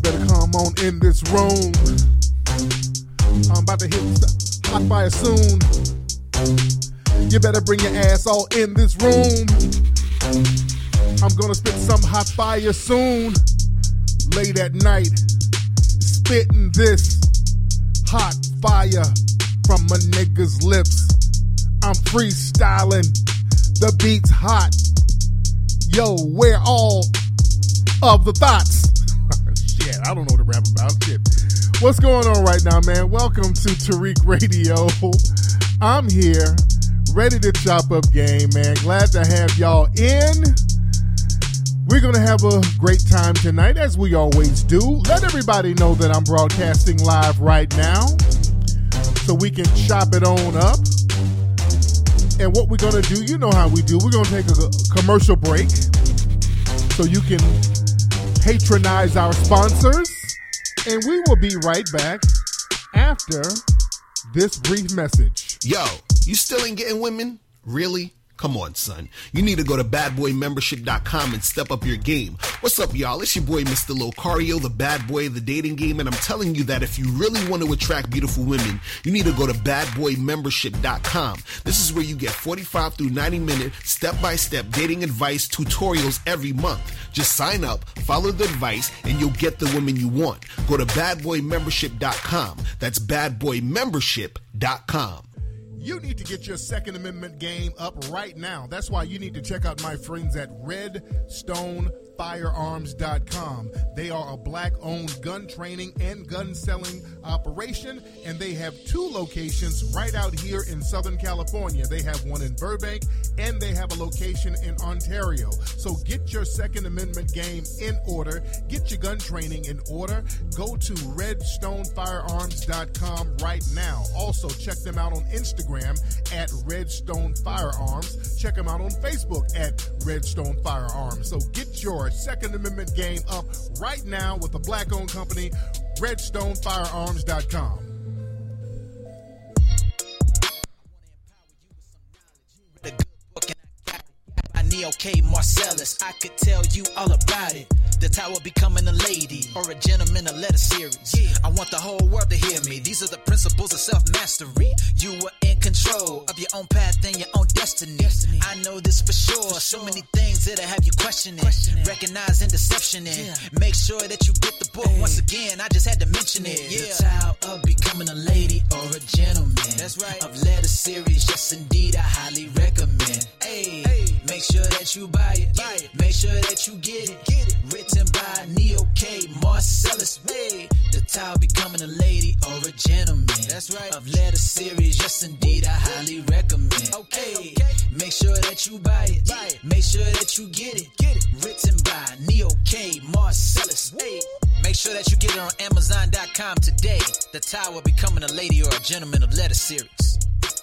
better come on in this room. I'm about to hit hot fire soon. You better bring your ass all in this room. I'm gonna spit some hot fire soon. Late at night, spitting this hot fire from my nigga's lips. I'm freestyling, the beat's hot. Yo, where all of the thoughts? Shit, I don't know what to rap about. Shit. What's going on right now, man? Welcome to Tariq Radio. I'm here, ready to chop up game, man. Glad to have y'all in. We're going to have a great time tonight, as we always do. Let everybody know that I'm broadcasting live right now so we can chop it on up. And what we're going to do, you know how we do. We're going to take a commercial break so you can patronize our sponsors. And we will be right back after this brief message. Yo, you still ain't getting women? Really? Come on, son. You need to go to badboymembership.com and step up your game. What's up, y'all? It's your boy, Mr. Locario, the bad boy of the dating game, and I'm telling you that if you really want to attract beautiful women, you need to go to badboymembership.com. This is where you get 45 through 90-minute step-by-step dating advice tutorials every month. Just sign up, follow the advice, and you'll get the women you want. Go to badboymembership.com. That's badboymembership.com. You need to get your Second Amendment game up right now. That's why you need to check out my friends at RedStoneFirearms.com. They are a black-owned gun training and gun selling operation, and they have two locations right out here in Southern California. They have one in Burbank, and they have a location in Ontario. So get your Second Amendment game in order. Get your gun training in order. Go to RedStoneFirearms.com right now. Also, check them out on Instagram at Redstone Firearms. Check them out on Facebook at Redstone Firearms. So get your Second Amendment game up right now with a black-owned company, RedstoneFirearms.com. Neo K. Marcellus, I could tell you all about it. The Tower becoming a lady or a gentleman, a letter series. I want the whole world to hear me. These are the principles of self-mastery. You are in control of your own path and your own destiny. I know this for sure. So many things that'll have you questioning, recognizing deception and make sure that you get the book. Once again, I just had to mention it. The Tower of becoming a lady or a gentleman. That's right. Of letter series, yes indeed, I highly recommend. Make sure that you buy it. Make sure that you get it. Written by Neo K. Marcellus. The Tower becoming a lady or a gentleman. That's right. Of letter series, yes indeed, I highly recommend. Make sure that you buy it. Make sure that you get it. Written by Neo K. Marcellus. Make sure that you get it on Amazon.com today. The Tower becoming a lady or a gentleman of letter series.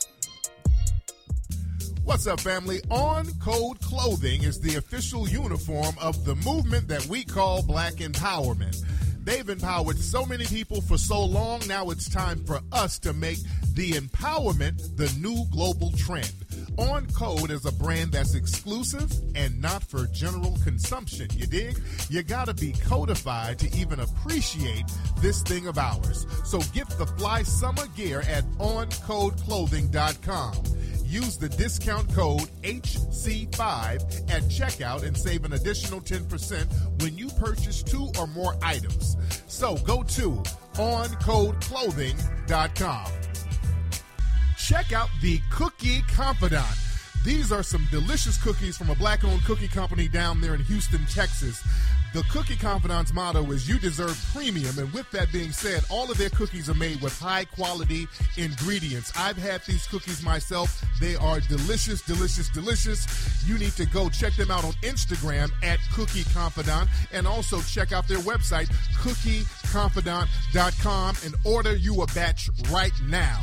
What's up, family? On Code Clothing is the official uniform of the movement that we call Black Empowerment. They've empowered so many people for so long. Now it's time for us to make the empowerment the new global trend. On Code is a brand that's exclusive and not for general consumption. You dig? You gotta be codified to even appreciate this thing of ours. So get the fly summer gear at OnCodeClothing.com. Use the discount code HC5 at checkout and save an additional 10% when you purchase 2 or more items. So go to OnCodeClothing.com. Check out the Cookie Confidant. These are some delicious cookies from a black-owned cookie company down there in Houston, Texas. The Cookie Confidant's motto is you deserve premium, and with that being said, all of their cookies are made with high-quality ingredients. I've had these cookies myself. They are delicious, delicious, delicious. You need to go check them out on Instagram at Cookie Confidant, and also check out their website, cookieconfidant.com, and order you a batch right now.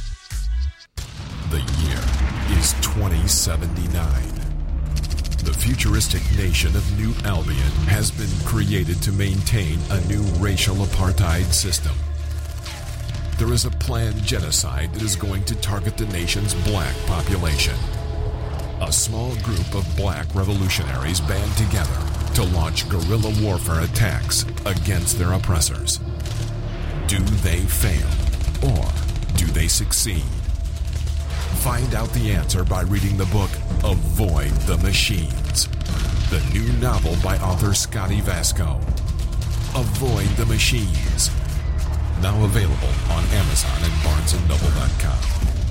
The year is 2079. The futuristic nation of New Albion has been created to maintain a new racial apartheid system. There is a planned genocide that is going to target the nation's black population. A small group of black revolutionaries band together to launch guerrilla warfare attacks against their oppressors. Do they fail, or do they succeed? Find out the answer by reading the book Avoid the Machines, the new novel by author Scotty Vasco. Avoid the Machines. Now available on Amazon and BarnesandNoble.com.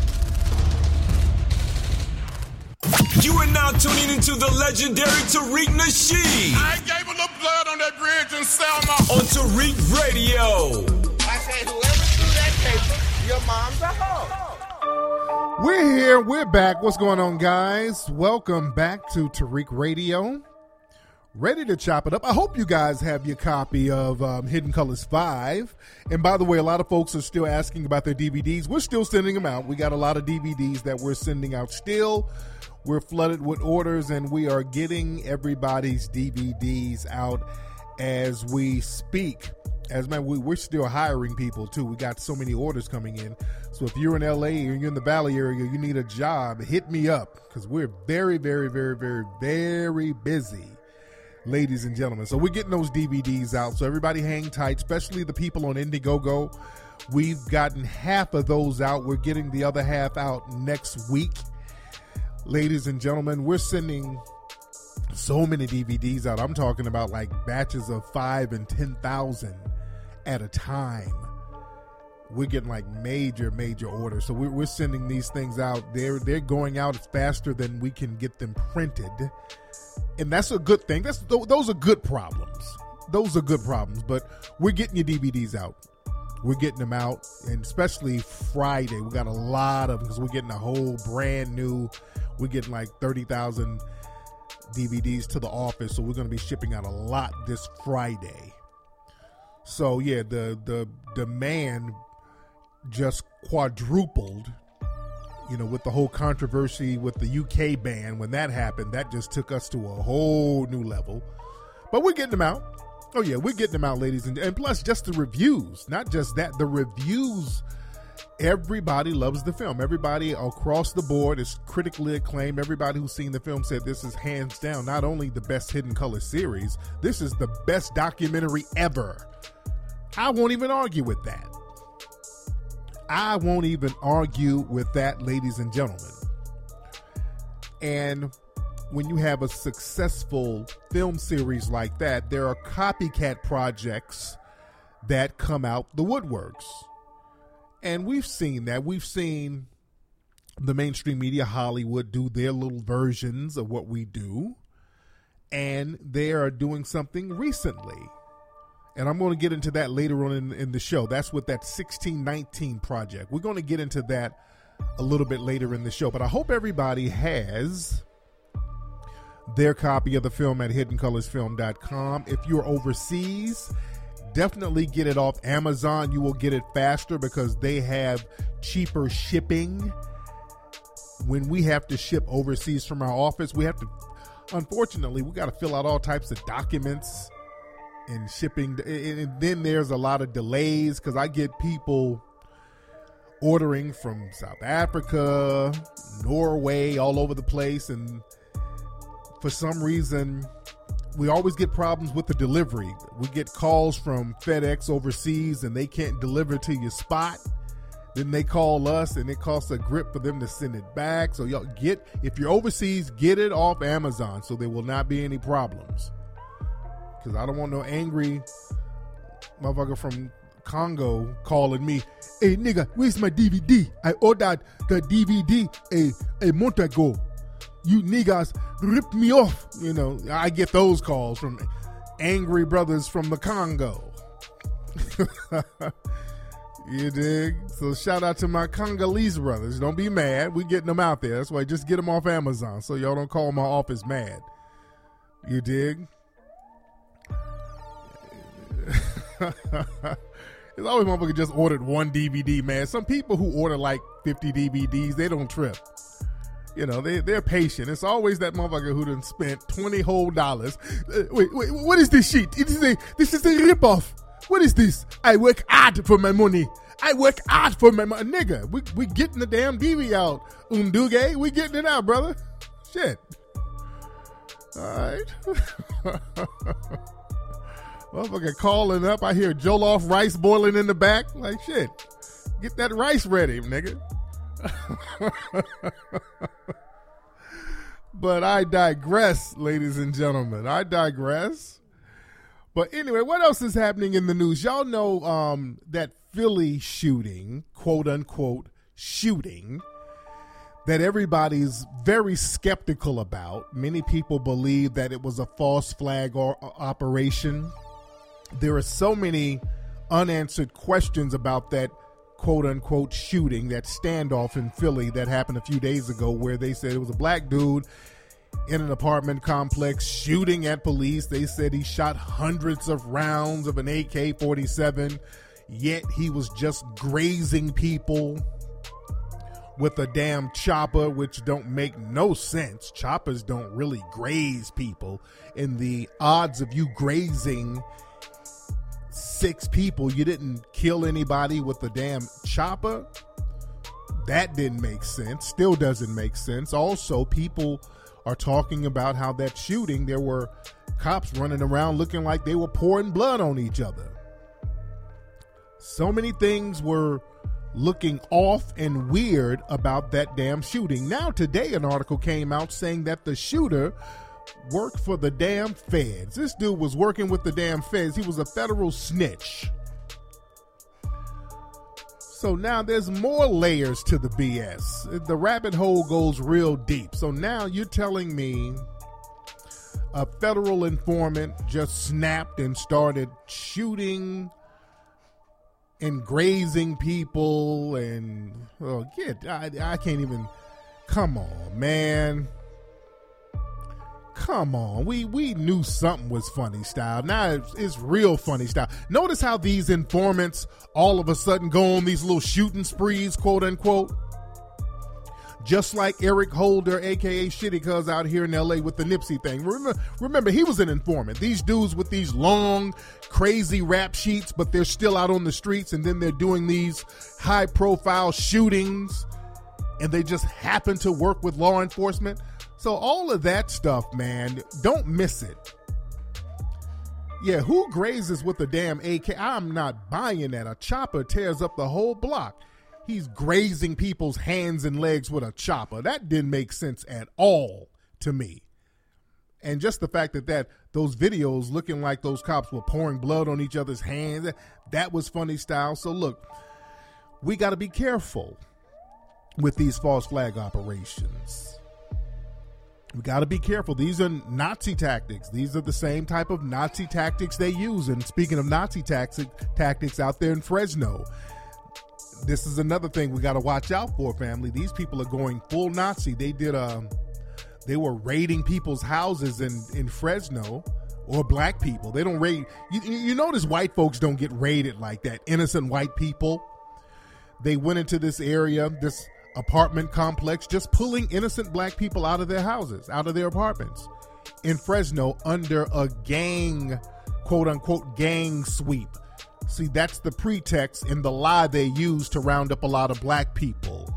You are now tuning into the legendary Tariq Nasheed. I gave a little blood on that bridge in Selma. On Tariq Radio. I said, whoever threw that paper, your mom's a hoe. We're here. We're back. What's going on, guys? Welcome back to Tariq Radio. Ready to chop it up. I hope you guys have your copy of Hidden Colors 5. And by the way, a lot of folks are still asking about their DVDs. We're still sending them out. We got a lot of DVDs that we're sending out still. We're flooded with orders, and we are getting everybody's DVDs out as we speak. As man, we're still hiring people too. We got so many orders coming in. So if you're in LA or you're in the Valley area, you need a job, hit me up because we're very, very, very, very, very busy, ladies and gentlemen. So we're getting those DVDs out. So everybody hang tight, especially the people on Indiegogo. We've gotten half of those out. We're getting the other half out next week. Ladies and gentlemen, we're sending so many DVDs out. I'm talking about like batches of 5,000 and 10,000 at a time. We're getting like major orders. So we're sending these things out. They're going out faster than we can get them printed. And that's a good thing. Those are good problems. Those are good problems. But we're getting your DVDs out. We're getting them out. And especially Friday, we got a lot of them because we're getting a whole brand new. We're getting like 30,000 DVDs to the office, so we're going to be shipping out a lot this Friday. So yeah, the demand just quadrupled, with the whole controversy with the UK ban. When that happened, that just took us to a whole new level. But we're getting them out. Oh yeah, we're getting them out, ladies, and plus just the reviews. Not just that, the reviews. Everybody loves the film. Everybody across the board is critically acclaimed. Everybody who's seen the film said this is hands down not only the best Hidden Colors series, this is the best documentary ever. I won't even argue with that. Ladies and gentlemen. And when you have a successful film series like that, there are copycat projects that come out the woodworks. And we've seen that. We've seen the mainstream media, Hollywood, do their little versions of what we do. And they are doing something recently. And I'm going to get into that later on in the show. That's with that 1619 project. We're going to get into that a little bit later in the show. But I hope everybody has their copy of the film at HiddenColorsFilm.com. If you're overseas, definitely get it off Amazon. You will get it faster because they have cheaper shipping. When we have to ship overseas from our office, unfortunately, we got to fill out all types of documents and shipping. And then there's a lot of delays because I get people ordering from South Africa, Norway, all over the place. And for some reason, we always get problems with the delivery. We get calls from FedEx overseas and they can't deliver to your spot. Then they call us and it costs a grip for them to send it back. So y'all if you're overseas, get it off Amazon so there will not be any problems. Because I don't want no angry motherfucker from Congo calling me, hey nigga, where's my DVD? I ordered the DVD a month ago. You niggas ripped me off. I get those calls from angry brothers from the Congo. You dig? So shout out to my Congolese brothers. Don't be mad. We getting them out there. That's why just get them off Amazon so y'all don't call my office mad. You dig? It's always motherfucker just ordered one DVD, man. Some people who order like 50 DVDs, they don't trip. They're patient. It's always that motherfucker who done spent $20 whole. Wait, what is this shit? This is a ripoff. What is this? I work hard for my money. Nigga, we getting the damn DVD out. Unduge, we getting it out, brother. Shit. All right. Motherfucker calling up. I hear jollof rice boiling in the back. Like, shit. Get that rice ready, nigga. But I digress, ladies and gentlemen. I digress. But anyway, what else is happening in the news? Y'all know that Philly shooting, quote unquote shooting, that everybody's very skeptical about. Many people believe that it was a false flag operation. There are so many unanswered questions about that quote unquote shooting, that standoff in Philly that happened a few days ago, where they said it was a black dude in an apartment complex shooting at police. They said he shot hundreds of rounds of an AK-47, yet he was just grazing people with a damn chopper, which don't make no sense. Choppers don't really graze people, and the odds of you grazing 6 people, you didn't kill anybody with the damn chopper. That didn't make sense. Still doesn't make sense. Also, people are talking about how that shooting, there were cops running around looking like they were pouring blood on each other. So many things were looking off and weird about that damn shooting. Now, today, an article came out saying that the shooter worked for the damn feds. This dude was working with the damn feds. He was a federal snitch. So now there's more layers to the BS. The rabbit hole goes real deep. So now you're telling me a federal informant just snapped and started shooting and grazing people and I can't even. Come on, man. Come on, we knew something was funny style. Now it's real funny style. Notice how these informants all of a sudden go on these little shooting sprees, quote unquote. Just like Eric Holder, aka Shitty Cuz, out here in LA with the Nipsey thing. Remember, he was an informant. These dudes with these long, crazy rap sheets, but they're still out on the streets, and then they're doing these high-profile shootings, and they just happen to work with law enforcement. So all of that stuff, man, don't miss it. Yeah, who grazes with a damn AK? I'm not buying that. A chopper tears up the whole block. He's grazing people's hands and legs with a chopper. That didn't make sense at all to me. And just the fact that those videos looking like those cops were pouring blood on each other's hands, that was funny style. So look, we got to be careful with these false flag operations. We got to be careful. These are Nazi tactics. These are the same type of Nazi tactics they use. And speaking of Nazi tactics out there in Fresno, this is another thing we got to watch out for, family. These people are going full Nazi. They were raiding people's houses in Fresno, or black people. They don't raid. You notice white folks don't get raided like that. Innocent white people. They went into this area, this apartment complex, just pulling innocent black people out of their houses, out of their apartments in Fresno under a gang, quote unquote, gang sweep. See, that's the pretext and the lie they use to round up a lot of black people.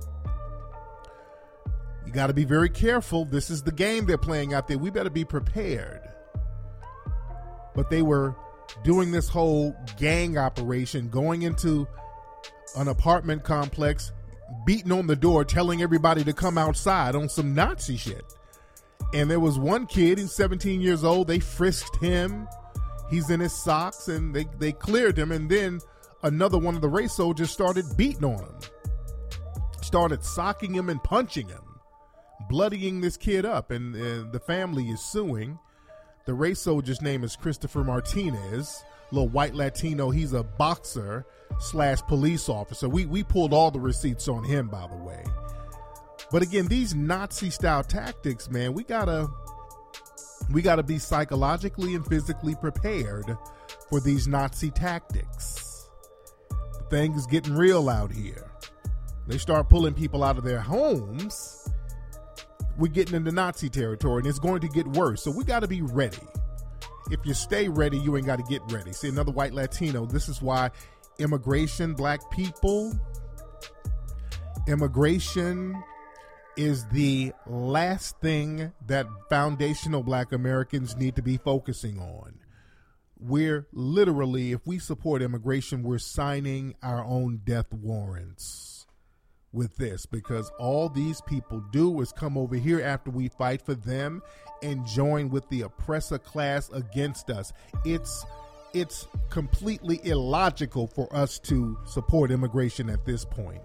You got to be very careful. This is the game they're playing out there. We better be prepared. But they were doing this whole gang operation, going into an apartment complex, beating on the door, telling everybody to come outside on some Nazi shit. And there was one kid, he's 17 years old. They frisked him. He's in his socks, and they cleared him. And then another one of the race soldiers started beating on him, started socking him and punching him, bloodying this kid up. And the family is suing. The race soldier's name is Christopher Martinez, little white Latino. He's a boxer / police officer. We pulled all the receipts on him, by the way. But again, these Nazi style tactics, man, we gotta be psychologically and physically prepared for these Nazi tactics. The thing is getting real out here. They start pulling people out of their homes, we're getting into Nazi territory, and it's going to get worse. So we got to be ready. If you stay ready, you ain't got to get ready. See, another white Latino. This is why immigration, black people, immigration is the last thing that foundational Black Americans need to be focusing on. We're literally, if we support immigration, we're signing our own death warrants with this, because all these people do is come over here after we fight for them and join with the oppressor class against us. It's completely illogical for us to support immigration at this point.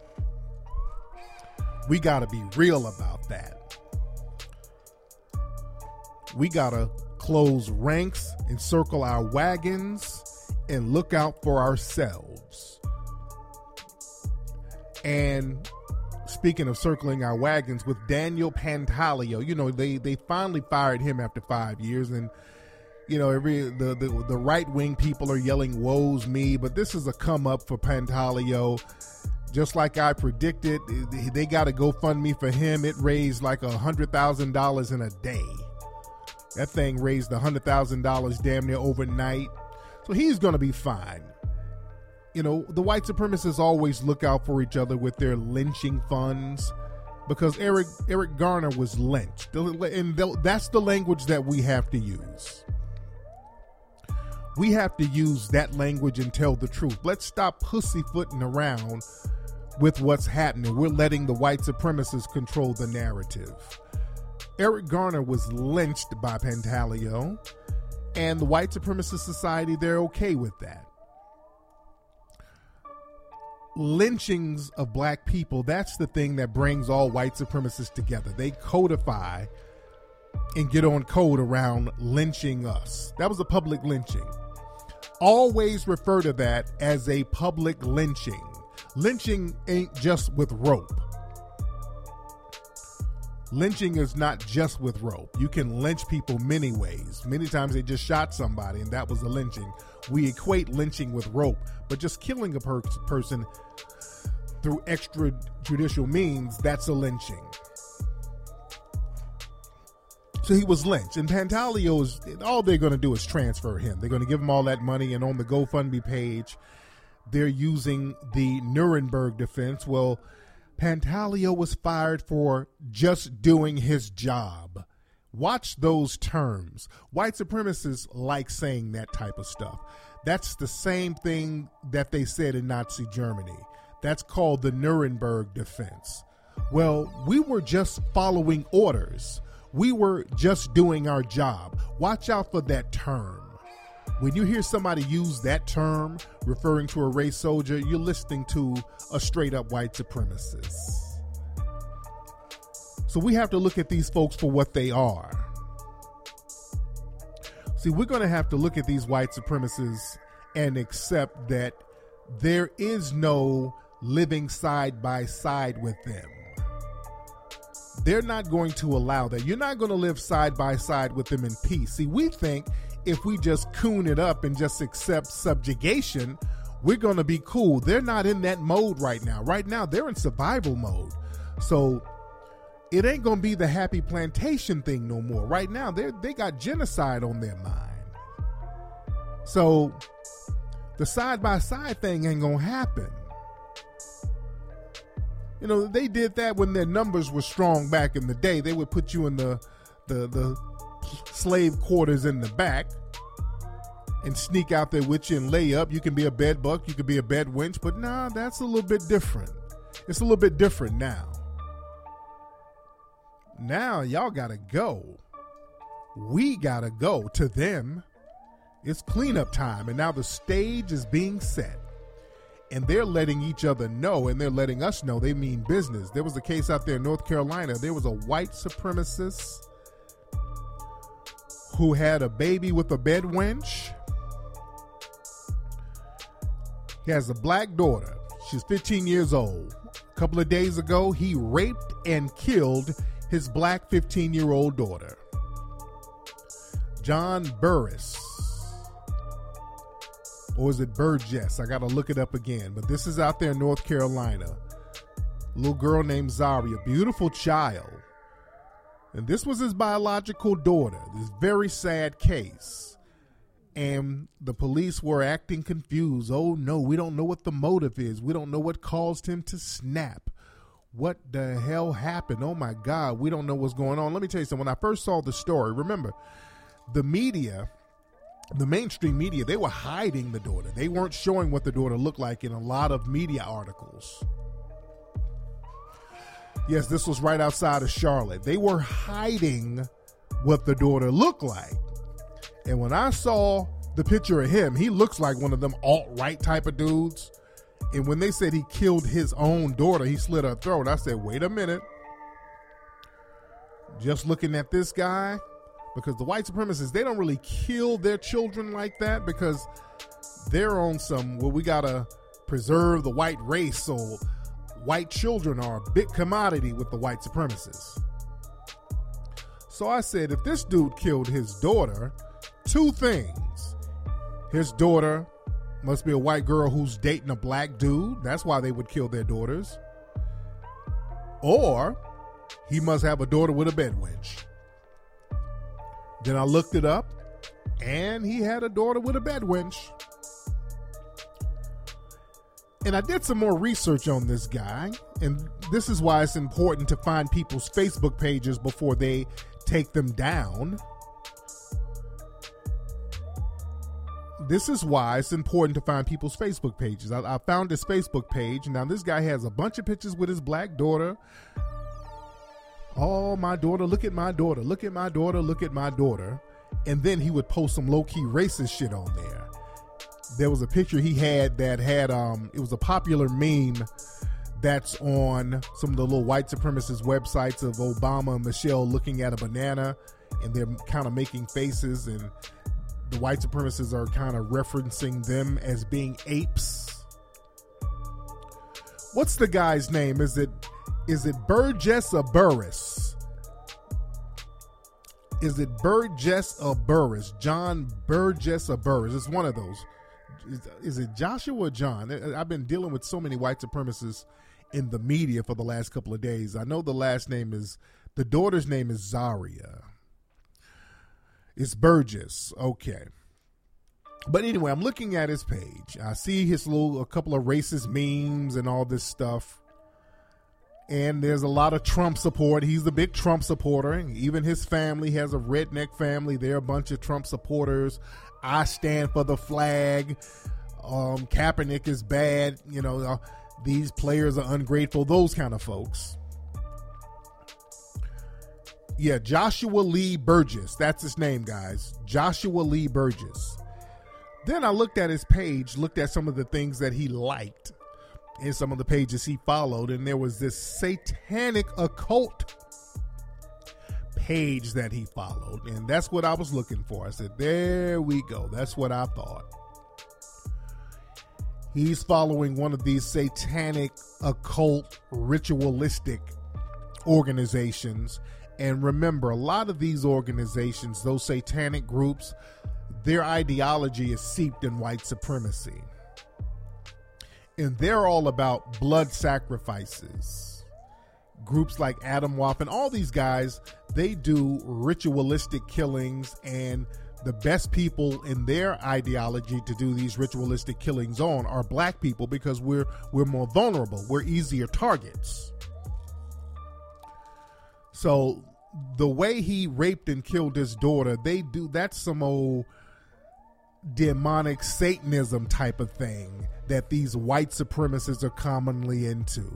We got to be real about that. We got to close ranks and circle our wagons and look out for ourselves. And speaking of circling our wagons, with Daniel Pantaleo, you know, they finally fired him after 5 years, and you know, the right-wing people are yelling, woes me, but this is a come up for Pantaleo. Just like I predicted, they got a GoFundMe for him. It raised like $100,000 in a day. That thing raised $100,000 damn near overnight. So he's going to be fine. You know, the white supremacists always look out for each other with their lynching funds, because Eric Garner was lynched. And that's the language that we have to use. We have to use that language and tell the truth. Let's stop pussyfooting around with what's happening. We're letting the white supremacists control the narrative. Eric Garner was lynched by Pantaleo, and the white supremacist society, they're okay with that. Lynchings of black people, that's the thing that brings all white supremacists together. They codify and get on code around lynching us. That was a public lynching. Always refer to that as a public lynching. Lynching ain't just with rope. Lynching is not just with rope. You can lynch people many ways. Many times they just shot somebody and that was a lynching. We equate lynching with rope, but just killing a person through extrajudicial means, that's a lynching. So he was lynched, and Pantaleo's, all they're going to do is transfer him. They're going to give him all that money, and on the GoFundMe page, they're using the Nuremberg defense. Well, Pantaleo was fired for just doing his job. Watch those terms. White supremacists like saying that type of stuff. That's the same thing that they said in Nazi Germany. That's called the Nuremberg defense. Well, we were just following orders. We were just doing our job. Watch out for that term. When you hear somebody use that term referring to a race soldier, you're listening to a straight up white supremacist. So we have to look at these folks for what they are. See, we're going to have to look at these white supremacists and accept that there is no living side by side with them. They're not going to allow that. You're not going to live side by side with them in peace. See, we think if we just coon it up and just accept subjugation, we're going to be cool. They're not in that mode right now. Right now, they're in survival mode. So it ain't going to be the happy plantation thing no more. Right now, they got genocide on their mind. So the side by side thing ain't going to happen. You know, they did that when their numbers were strong back in the day. They would put you in the slave quarters in the back and sneak out there with you and lay up. You can be a bed buck, you can be a bed wench, but nah, that's a little bit different. It's a little bit different now. Now y'all gotta go. We gotta go to them. It's cleanup time, and now the stage is being set. And they're letting each other know, and they're letting us know they mean business. There was a case out there in North Carolina. There was a white supremacist who had a baby with a bed wench. He has a black daughter. She's 15 years old. A couple of days ago, he raped and killed his black 15-year-old daughter. John Burris. Or is it Burgess? I got to look it up again. But this is out there in North Carolina. A little girl named Zaria, beautiful child. And this was his biological daughter. This very sad case. And the police were acting confused. Oh, no, we don't know what the motive is. We don't know what caused him to snap. what the hell happened? Oh my God, we don't know what's going on. Let me tell you something. When I first saw the story, remember, the media, the mainstream media, they were hiding the daughter. They weren't showing what the daughter looked like in a lot of media articles. Yes, this was right outside of Charlotte. They were hiding what the daughter looked like. And when I saw the picture of him, he looks like one of them alt-right type of dudes. And when they said he killed his own daughter, he slit her throat, I said, wait a minute. Just looking at this guy, because the white supremacists, they don't really kill their children like that because they're on some, well, we got to preserve the white race, so white children are a big commodity with the white supremacists. So I said, if this dude killed his daughter, two things. His daughter must be a white girl who's dating a black dude. That's why they would kill their daughters. Or he must have a daughter with a bed wench. Then I looked it up, and he had a daughter with a bed wench. And I did some more research on this guy, and this is why it's important to find people's Facebook pages before they take them down. This is why it's important to find people's Facebook pages. I found his Facebook page. Now, this guy has a bunch of pictures with his black daughter. Oh, my daughter, look at my daughter, look at my daughter, look at my daughter. And then he would post some low-key racist shit on there. There was a picture he had that had, it was a popular meme that's on some of the little white supremacist websites of Obama and Michelle looking at a banana, and they're kind of making faces, and the white supremacists are kind of referencing them as being apes. What's the guy's name? Is it Burgess or Burris? Is it Burgess or Burris? John Burgess or Burris? It's one of those. Is it Joshua or John? I've been dealing with so many white supremacists in the media for the last couple of days. I know the daughter's name is Zaria. It's Burgess. Okay. But anyway, I'm looking at his page. I see a couple of racist memes and all this stuff. And there's a lot of Trump support. He's a big Trump supporter. Even his family has a redneck family. They're a bunch of Trump supporters. I stand for the flag. Kaepernick is bad. These players are ungrateful. Those kind of folks. Yeah, Joshua Lee Burgess. That's his name, guys. Joshua Lee Burgess. Then I looked at his page, looked at some of the things that he liked in some of the pages he followed, and there was this satanic occult page that he followed, and that's what I was looking for. I said, there we go. That's what I thought. He's following one of these satanic, occult, ritualistic organizations. And remember, a lot of these organizations, those satanic groups, their ideology is seeped in white supremacy. And they're all about blood sacrifices. Groups like Adam Waff and all these guys, they do ritualistic killings, and the best people in their ideology to do these ritualistic killings on are black people because we're more vulnerable. We're easier targets. So the way he raped and killed his daughter, that's some old demonic Satanism type of thing that these white supremacists are commonly into.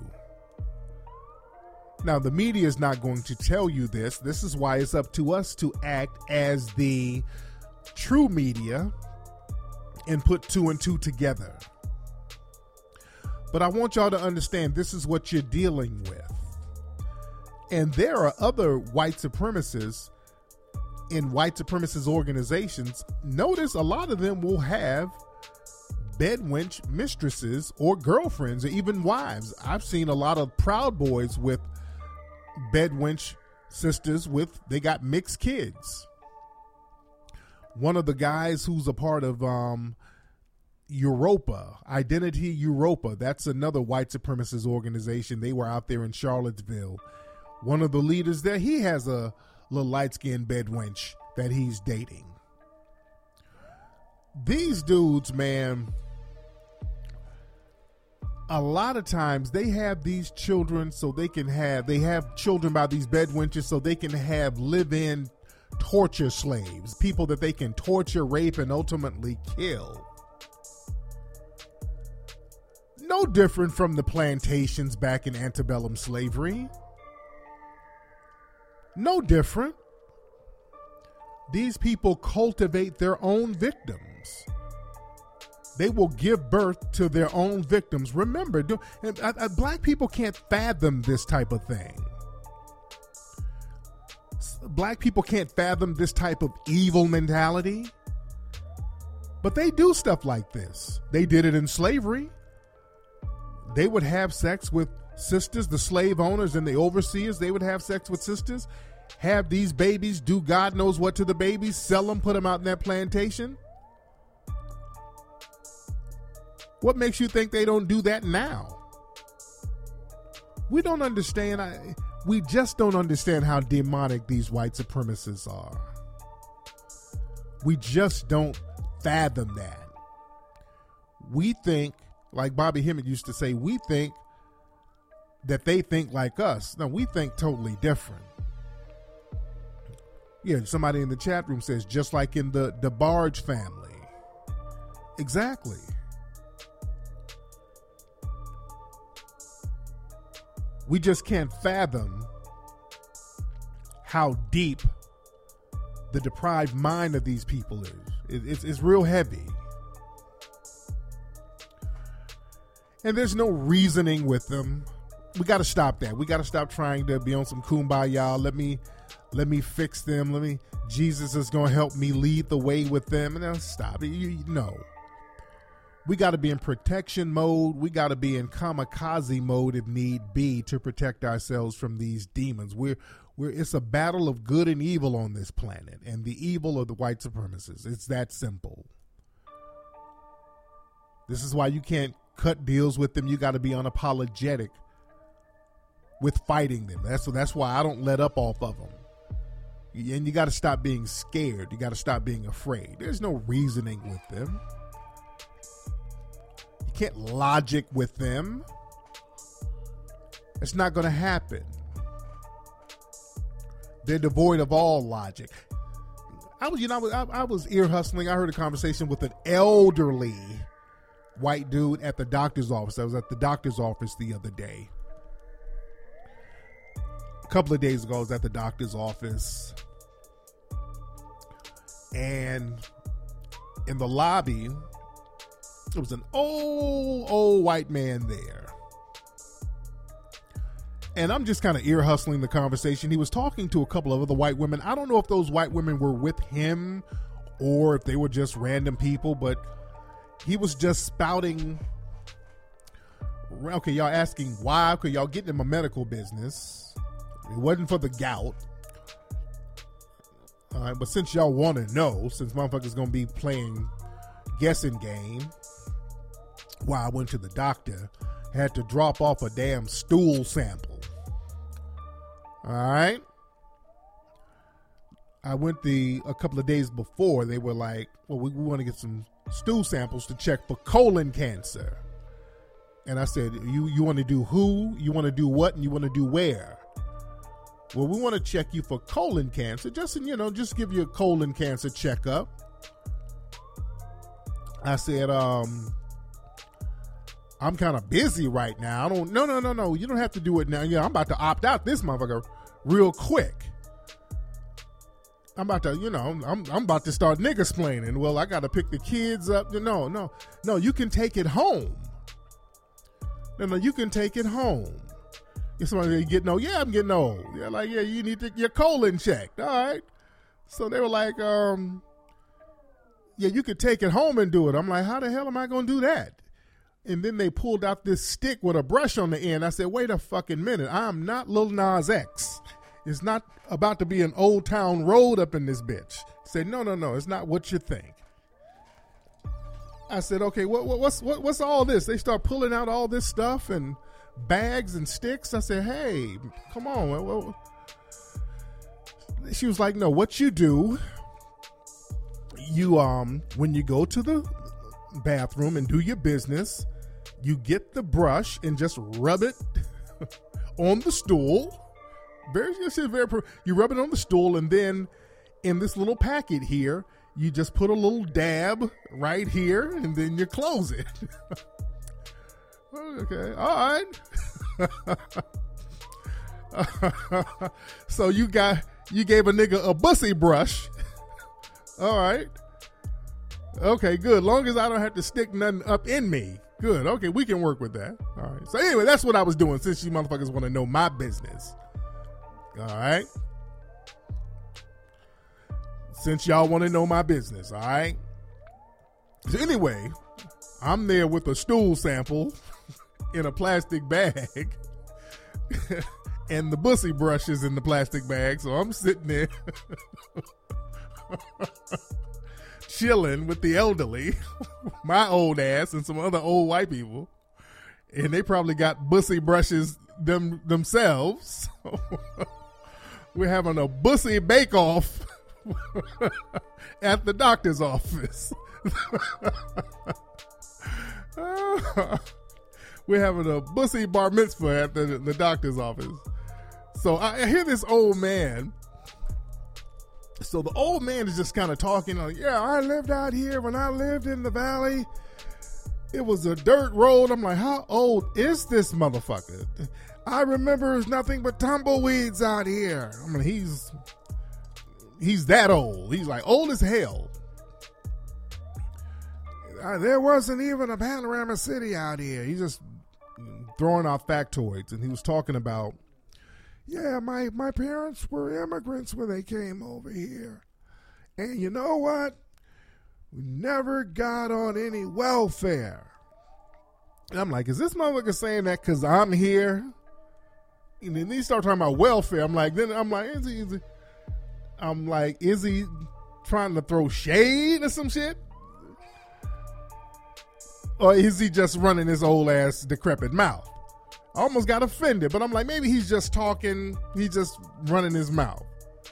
Now, the media is not going to tell you this. This is why it's up to us to act as the true media and put two and two together. But I want y'all to understand this is what you're dealing with. And there are other white supremacists in white supremacist organizations. Notice a lot of them will have bedwench mistresses or girlfriends or even wives. I've seen a lot of Proud Boys with bedwench sisters they got mixed kids. One of the guys who's a part of Europa, Identity Europa, that's another white supremacist organization. They were out there in Charlottesville. One of the leaders there, he has a little light-skinned bedwench that he's dating. These dudes, man, a lot of times they have these children so they have children by these bed wenches so they can have live-in torture slaves, people that they can torture, rape, and ultimately kill. No different from the plantations back in antebellum slavery. No different. These people cultivate their own victims. They will give birth to their own victims. Remember, black people can't fathom this type of thing. Black people can't fathom this type of evil mentality. But they do stuff like this. They did it in slavery. They would have sex with sisters, the slave owners and the overseers. They would have sex with sisters, have these babies, do God knows what to the babies, sell them, put them out in that plantation. What makes you think they don't do that now? We don't understand. We just don't understand how demonic these white supremacists are. We just don't fathom that. We think, like Bobby Hemmett used to say, we think that they think like us. No, we think totally different. Yeah, somebody in the chat room says, just like in the DeBarge family. Exactly. We just can't fathom how deep the deprived mind of these people is. It's real heavy. And there's no reasoning with them. We got to stop that. We got to stop trying to be on some kumbaya. Let me fix them. Jesus is going to help me lead the way with them. And stop it. No. We got to be in protection mode. We got to be in kamikaze mode if need be to protect ourselves from these demons. It's a battle of good and evil on this planet, and the evil of the white supremacists. It's that simple. This is why you can't cut deals with them. You got to be unapologetic with fighting them. That's why I don't let up off of them. And you got to stop being scared. You got to stop being afraid. There's no reasoning with them. Can't logic with them. It's not going to happen. They're devoid of all logic. I was ear hustling. I heard a conversation with an elderly white dude at the doctor's office. I was at the doctor's office the other day. A couple of days ago, I was at the doctor's office. And in the lobby, there was an old white man there. And I'm just kind of ear hustling the conversation. He was talking to a couple of other white women. I don't know if those white women were with him or if they were just random people, but he was just spouting. Okay, y'all asking why? Okay, y'all getting in my medical business. It wasn't for the gout. All right, but since y'all want to know, since motherfuckers going to be playing guessing game, while I went to the doctor, had to drop off a damn stool sample. All right. I went a couple of days before. They were like, well, we want to get some stool samples to check for colon cancer. And I said, you want to do who? You want to do what? And you want to do where? Well, we want to check you for colon cancer. Just give you a colon cancer checkup. I said, I'm kind of busy right now. No. You don't have to do it now. Yeah, I'm about to opt out this motherfucker real quick. I'm about to, I'm about to start niggersplaining. Well, I got to pick the kids up. No, you can take it home. No, you can take it home. If somebody getting old, I'm getting old. You need to get your colon checked. All right. So they were like, you could take it home and do it. I'm like, how the hell am I going to do that? And then they pulled out this stick with a brush on the end. I said, wait a fucking minute. I'm not Lil Nas X. It's not about to be an Old Town Road up in this bitch. I said, no. It's not what you think. I said, okay, what's all this? They start pulling out all this stuff and bags and sticks. I said, hey, come on. She was like, no, what you do, you when you go to the bathroom and do your business, you get the brush and just rub it on the stool. You rub it on the stool, and then in this little packet here, you just put a little dab right here, and then you close it. Okay, all right. So you gave a nigga a bussy brush. All right. Okay, good. Long as I don't have to stick nothing up in me. Good. Okay, we can work with that. All right. So anyway, that's what I was doing, since you motherfuckers want to know my business. All right. Since y'all want to know my business. All right. So anyway, I'm there with a stool sample in a plastic bag. And the bussy brush is in the plastic bag. So I'm sitting there chilling with the elderly, my old ass and some other old white people. And they probably got bussy brushes themselves. We're having a bussy bake-off at the doctor's office. We're having a bussy bar mitzvah at the doctor's office. So I hear this old man. So the old man is just kind of talking like, yeah, I lived out here when I lived in the valley. It was a dirt road. I'm like, how old is this motherfucker? I remember there's nothing but tumbleweeds out here. I mean, he's that old. He's like old as hell. There wasn't even a Panorama City out here. He's just throwing out factoids. And he was talking about, yeah, my parents were immigrants when they came over here. And you know what? We never got on any welfare. And I'm like, is this motherfucker saying that because I'm here? And then he start talking about welfare. I'm like, is he trying to throw shade or some shit? Or is he just running his old ass decrepit mouth? I almost got offended, but I'm like, maybe he's just talking. He's just running his mouth.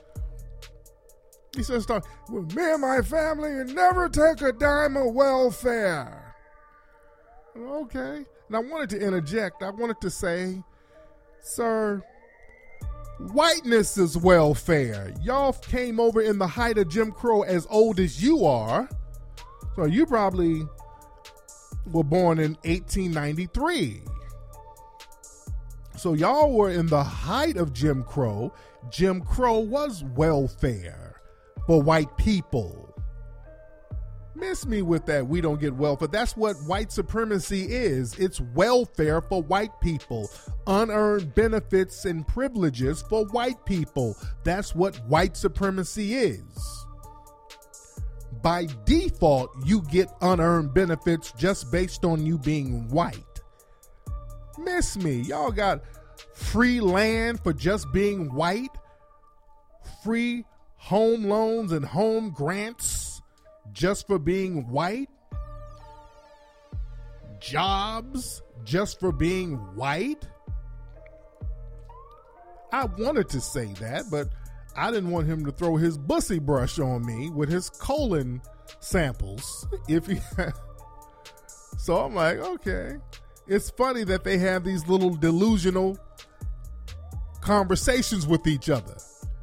He starts talking, well, me and my family never take a dime of welfare. Okay. And I wanted to interject. I wanted to say, sir, whiteness is welfare. Y'all came over in the height of Jim Crow as old as you are. So you probably were born in 1893. So y'all were in the height of Jim Crow. Jim Crow was welfare for white people. Miss me with that. We don't get welfare. That's what white supremacy is. It's welfare for white people. Unearned benefits and privileges for white people. That's what white supremacy is. By default, you get unearned benefits just based on you being white. Miss me. Y'all got free land for just being white, free home loans and home grants just for being white, jobs just for being white. I wanted to say that, but I didn't want him to throw his bussy brush on me with his colon samples. So I'm like, okay. It's funny that they have these little delusional conversations with each other.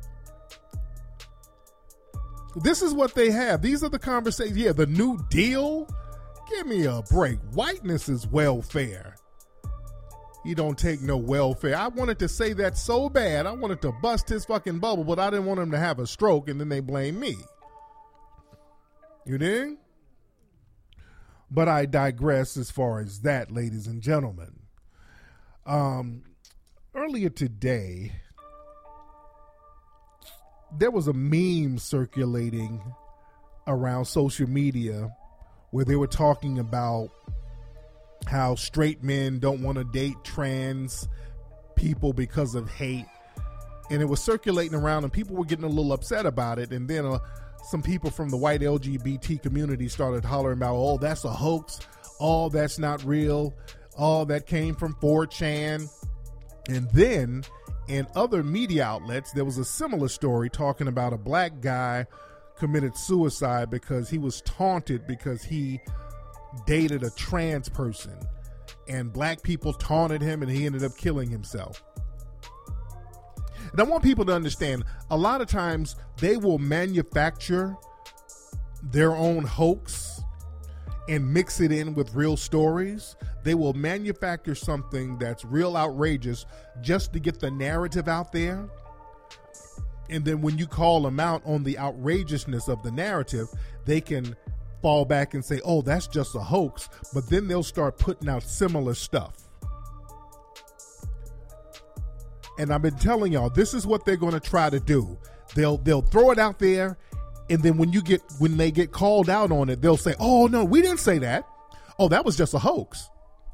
This is what they have. These are the conversations. Yeah, the New Deal. Give me a break. Whiteness is welfare. You don't take no welfare. I wanted to say that so bad. I wanted to bust his fucking bubble, but I didn't want him to have a stroke and then they blame me. You dig? But I digress as far as that, ladies and gentlemen. Earlier today, there was a meme circulating around social media where they were talking about how straight men don't want to date trans people because of hate. And it was circulating around and people were getting a little upset about it. And then some people from the white LGBT community started hollering about, oh, that's a hoax. Oh, that's not real. Oh, that came from 4chan. And then in other media outlets, there was a similar story talking about a black guy committed suicide because he was taunted because he dated a trans person. and black people taunted him, and he ended up killing himself. And I want people to understand, a lot of times they will manufacture their own hoax and mix it in with real stories. They will manufacture something that's real outrageous just to get the narrative out there. And then when you call them out on the outrageousness of the narrative, they can fall back and say, oh, that's just a hoax. But then they'll start putting out similar stuff. And I've been telling y'all, this is what they're going to try to do. They'll throw it out there, and then when they get called out on it, they'll say, "Oh no, we didn't say that. Oh, that was just a hoax."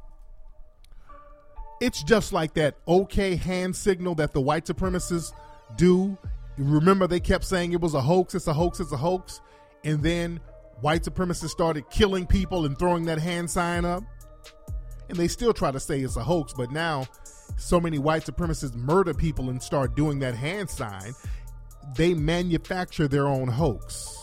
It's just like that okay hand signal that the white supremacists do. Remember, they kept saying it was a hoax, it's a hoax, it's a hoax, and then white supremacists started killing people and throwing that hand sign up, and they still try to say it's a hoax, but now so many white supremacists murder people and start doing that hand sign, they manufacture their own hoax.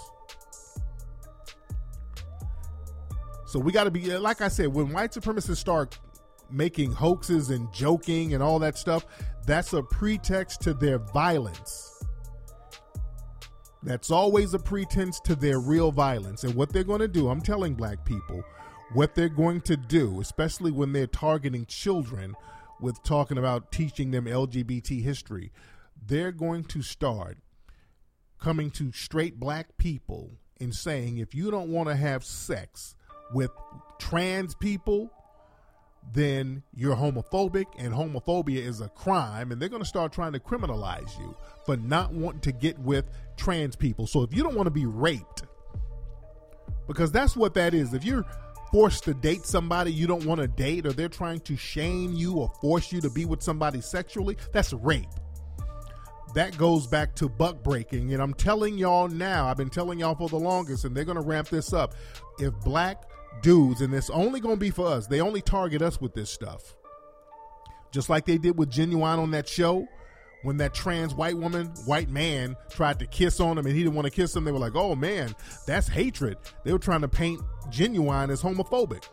So we got to be, like I said, when white supremacists start making hoaxes and joking and all that stuff, that's a pretext to their violence. That's always a pretense to their real violence. And what they're going to do, I'm telling black people, what they're going to do, especially when they're targeting children with talking about teaching them LGBT history, they're going to start coming to straight black people and saying, if you don't want to have sex with trans people, then you're homophobic, and homophobia is a crime, and they're going to start trying to criminalize you for not wanting to get with trans people. So if you don't want to be raped, because that's what that is, if you're forced to date somebody you don't want to date, or they're trying to shame you or force you to be with somebody sexually, that's rape. That goes back to buck breaking. And I'm telling y'all now, I've been telling y'all for the longest, and they're going to ramp this up. If black dudes, and it's only going to be for us, they only target us with this stuff. Just like they did with Genuine on that show, when that trans white man tried to kiss on him and he didn't want to kiss him, they were like, oh man, that's hatred. They were trying to paint Genuine as homophobic.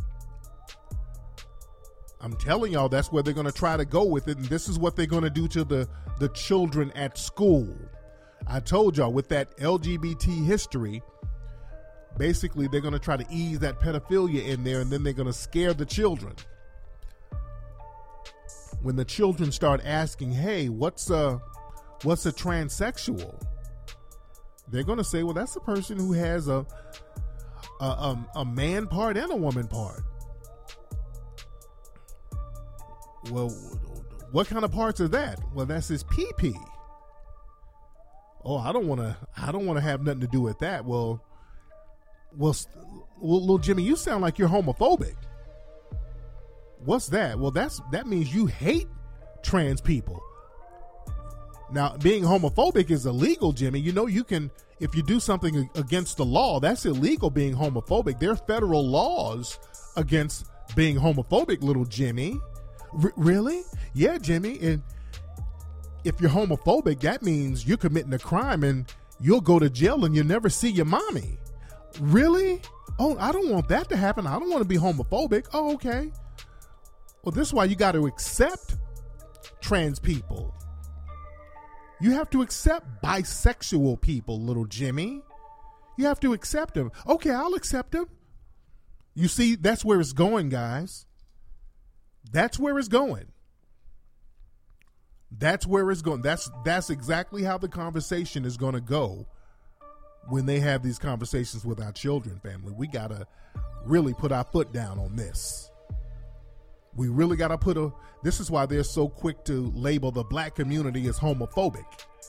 I'm telling y'all, that's where they're going to try to go with it, and this is what they're going to do to the children at school. I told y'all, with that LGBT history, basically they're going to try to ease that pedophilia in there, and then they're going to scare the children. When the children start asking, hey, what's a transsexual? They're going to say, well, that's a person who has a man part and a woman part. Well, what kind of parts are that? Well, that's his pee-pee. Oh, I don't want to have nothing to do with that. Well, little Jimmy, you sound like you're homophobic. What's that? Well, that means you hate trans people. Now, being homophobic is illegal, Jimmy. You know, you can, if you do something against the law, that's illegal, being homophobic. There are federal laws against being homophobic, little Jimmy. Really? Yeah, Jimmy. And if you're homophobic, that means you're committing a crime and you'll go to jail and you'll never see your mommy. Really? Oh, I don't want that to happen. I don't want to be homophobic. Oh, okay. Well, this is why you got to accept trans people. You have to accept bisexual people, little Jimmy. You have to accept them. Okay, I'll accept them. You see, that's where it's going, guys. That's where it's going. That's where it's going. That's exactly how the conversation is going to go when they have these conversations with our children, family. We got to really put our foot down on this. We really got to this is why they're so quick to label the black community as homophobic.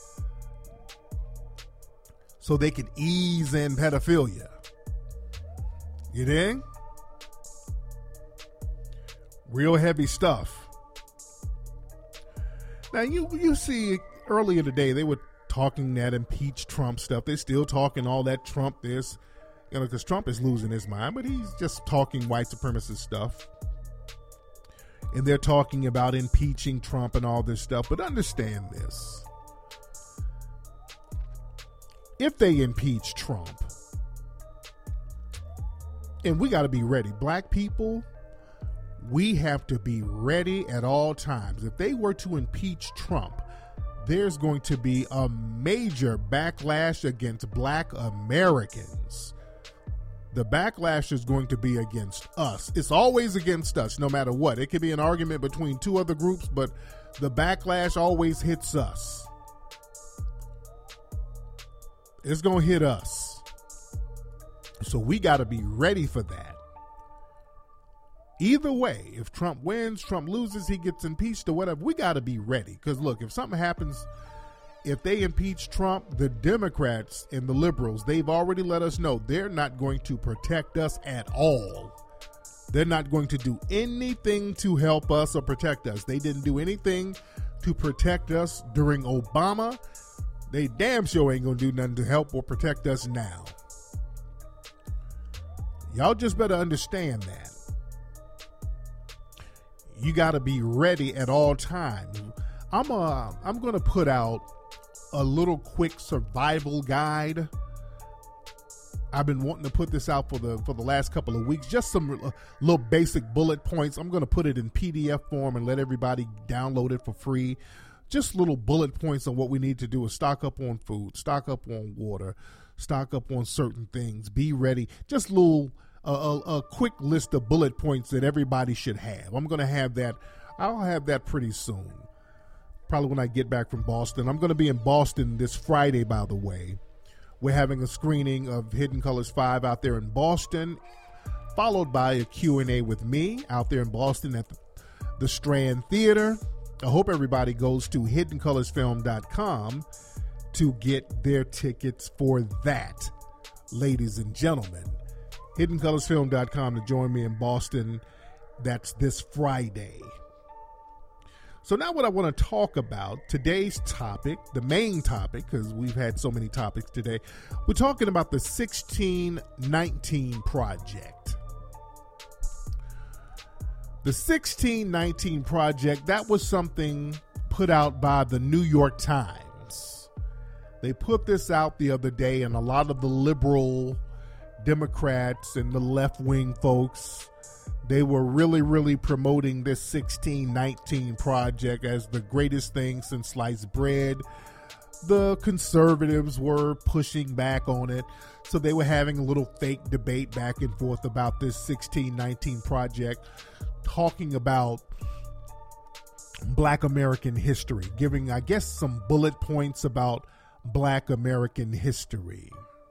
So they can ease in pedophilia. You dig? Real heavy stuff. Now, you see earlier today, they were talking that impeach Trump stuff. They're still talking all that Trump this, because Trump is losing his mind, but he's just talking white supremacist stuff. And they're talking about impeaching Trump and all this stuff. But understand this. If they impeach Trump, and we got to be ready, black people, we have to be ready at all times. If they were to impeach Trump, there's going to be a major backlash against Black Americans. The backlash is going to be against us. It's always against us, no matter what. It could be an argument between two other groups, but the backlash always hits us. It's going to hit us. So we got to be ready for that. Either way, if Trump wins, Trump loses, he gets impeached or whatever, we got to be ready. Because look, if something happens, if they impeach Trump, the Democrats and the liberals, they've already let us know they're not going to protect us at all. They're not going to do anything to help us or protect us. They didn't do anything to protect us during Obama. They damn sure ain't going to do nothing to help or protect us now. Y'all just better understand that. You got to be ready at all times. I'm going to put out a little quick survival guide. I've been wanting to put this out for the last couple of weeks. Just some little basic bullet points. I'm going to put it in PDF form and let everybody download it for free. Just little bullet points on what we need to do is stock up on food, stock up on water, stock up on certain things, be ready. Just little a quick list of bullet points that everybody should have. I'm going to have that. I'll have that pretty soon. Probably when I get back from Boston. I'm going to be in Boston this Friday, by the way. We're having a screening of Hidden Colors 5 out there in Boston, followed by a Q&A with me out there in Boston at the Strand Theater. I hope everybody goes to hiddencolorsfilm.com to get their tickets for that, ladies and gentlemen. hiddencolorsfilm.com to join me in Boston. That's this Friday. So now what I want to talk about, today's topic, the main topic, because we've had so many topics today, we're talking about the 1619 Project. The 1619 Project, that was something put out by the New York Times. They put this out the other day, and a lot of the liberal Democrats and the left-wing folks, they were really, really promoting this 1619 Project as the greatest thing since sliced bread. The conservatives were pushing back on it, so they were having a little fake debate back and forth about this 1619 Project, talking about Black American history, giving, I guess, some bullet points about Black American history.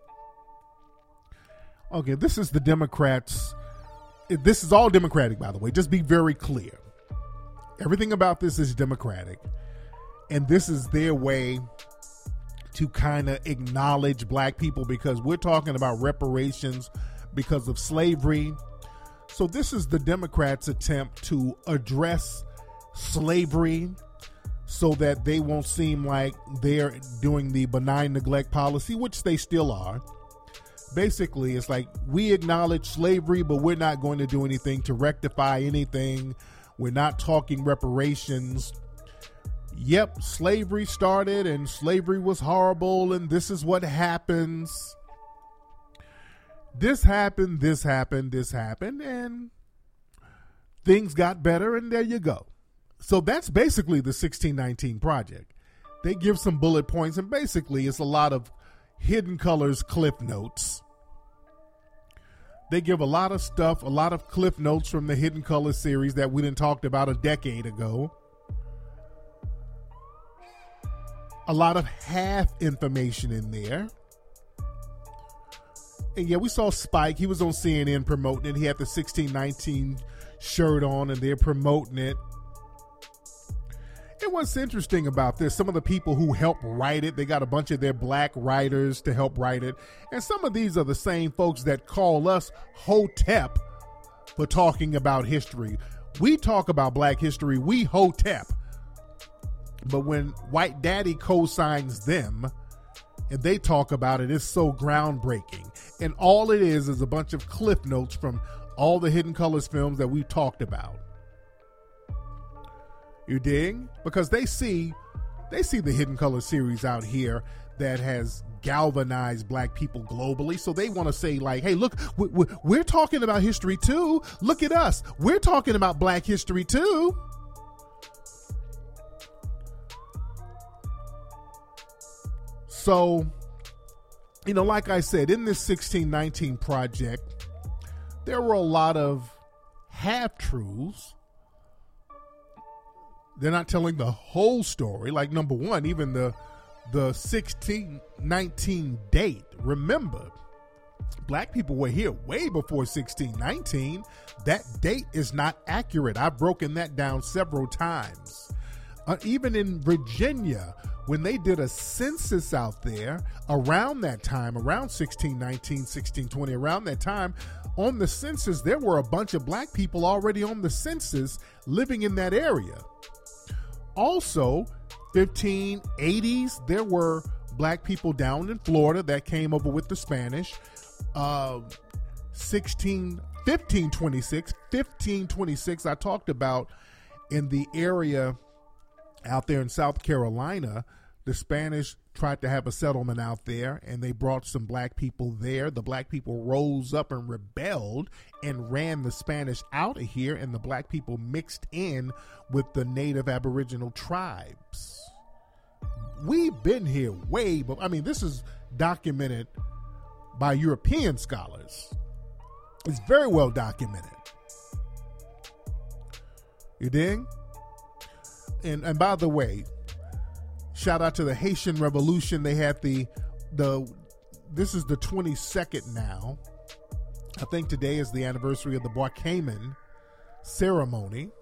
Okay, this is the Democrats. This is all Democratic, by the way. Just be very clear. Everything about this is Democratic. And this is their way to kind of acknowledge black people, because we're talking about reparations because of slavery. So this is the Democrats' attempt to address slavery so that they won't seem like they're doing the benign neglect policy, which they still are. Basically, it's like, we acknowledge slavery, but we're not going to do anything to rectify anything. We're not talking reparations. Yep, slavery started and slavery was horrible, and this is what happens. This happened, and things got better, and there you go. So that's basically the 1619 Project. They give some bullet points, and basically it's a lot of Hidden Colors Cliff Notes. They give a lot of stuff, a lot of Cliff Notes from the Hidden Colors series that we done talked about a decade ago. A lot of half information in there. And yeah, we saw Spike. He was on CNN promoting it. He had the 1619 shirt on, and they're promoting it. And what's interesting about this, some of the people who helped write it, they got a bunch of their black writers to help write it. And some of these are the same folks that call us Hotep for talking about history. We talk about black history, we Hotep. But when White Daddy co-signs them and they talk about it, it's so groundbreaking. And all it is a bunch of cliff notes from all the Hidden Colors films that we talked about. You dig? Because they see the Hidden Colors series out here. that has galvanized black people globally. So they want to say like, hey, look, we're talking about history too. Look at us. We're talking about black history too. So, you know, like I said, in this 1619 project, there were a lot of half-truths. They're not telling the whole story. Like, number one, even the 1619 date. Remember, black people were here way before 1619. That date is not accurate. I've broken that down several times. Even in Virginia, when they did a census out there around that time, around 1619, 1620, around that time, on the census, there were a bunch of black people already on the census living in that area. Also, 1580s, there were black people down in Florida that came over with the Spanish. 1526, I talked about in the area out there in South Carolina, the Spanish tried to have a settlement out there, and they brought some black people there. The black people rose up and rebelled and ran the Spanish out of here, and the black people mixed in with the native Aboriginal tribes. We've been here way, but I mean, this is documented by European scholars. It's very well documented. You dig? And by the way, shout out to the Haitian Revolution. They had this is the 22nd now. I think today is the anniversary of the Bois-Cayman ceremony.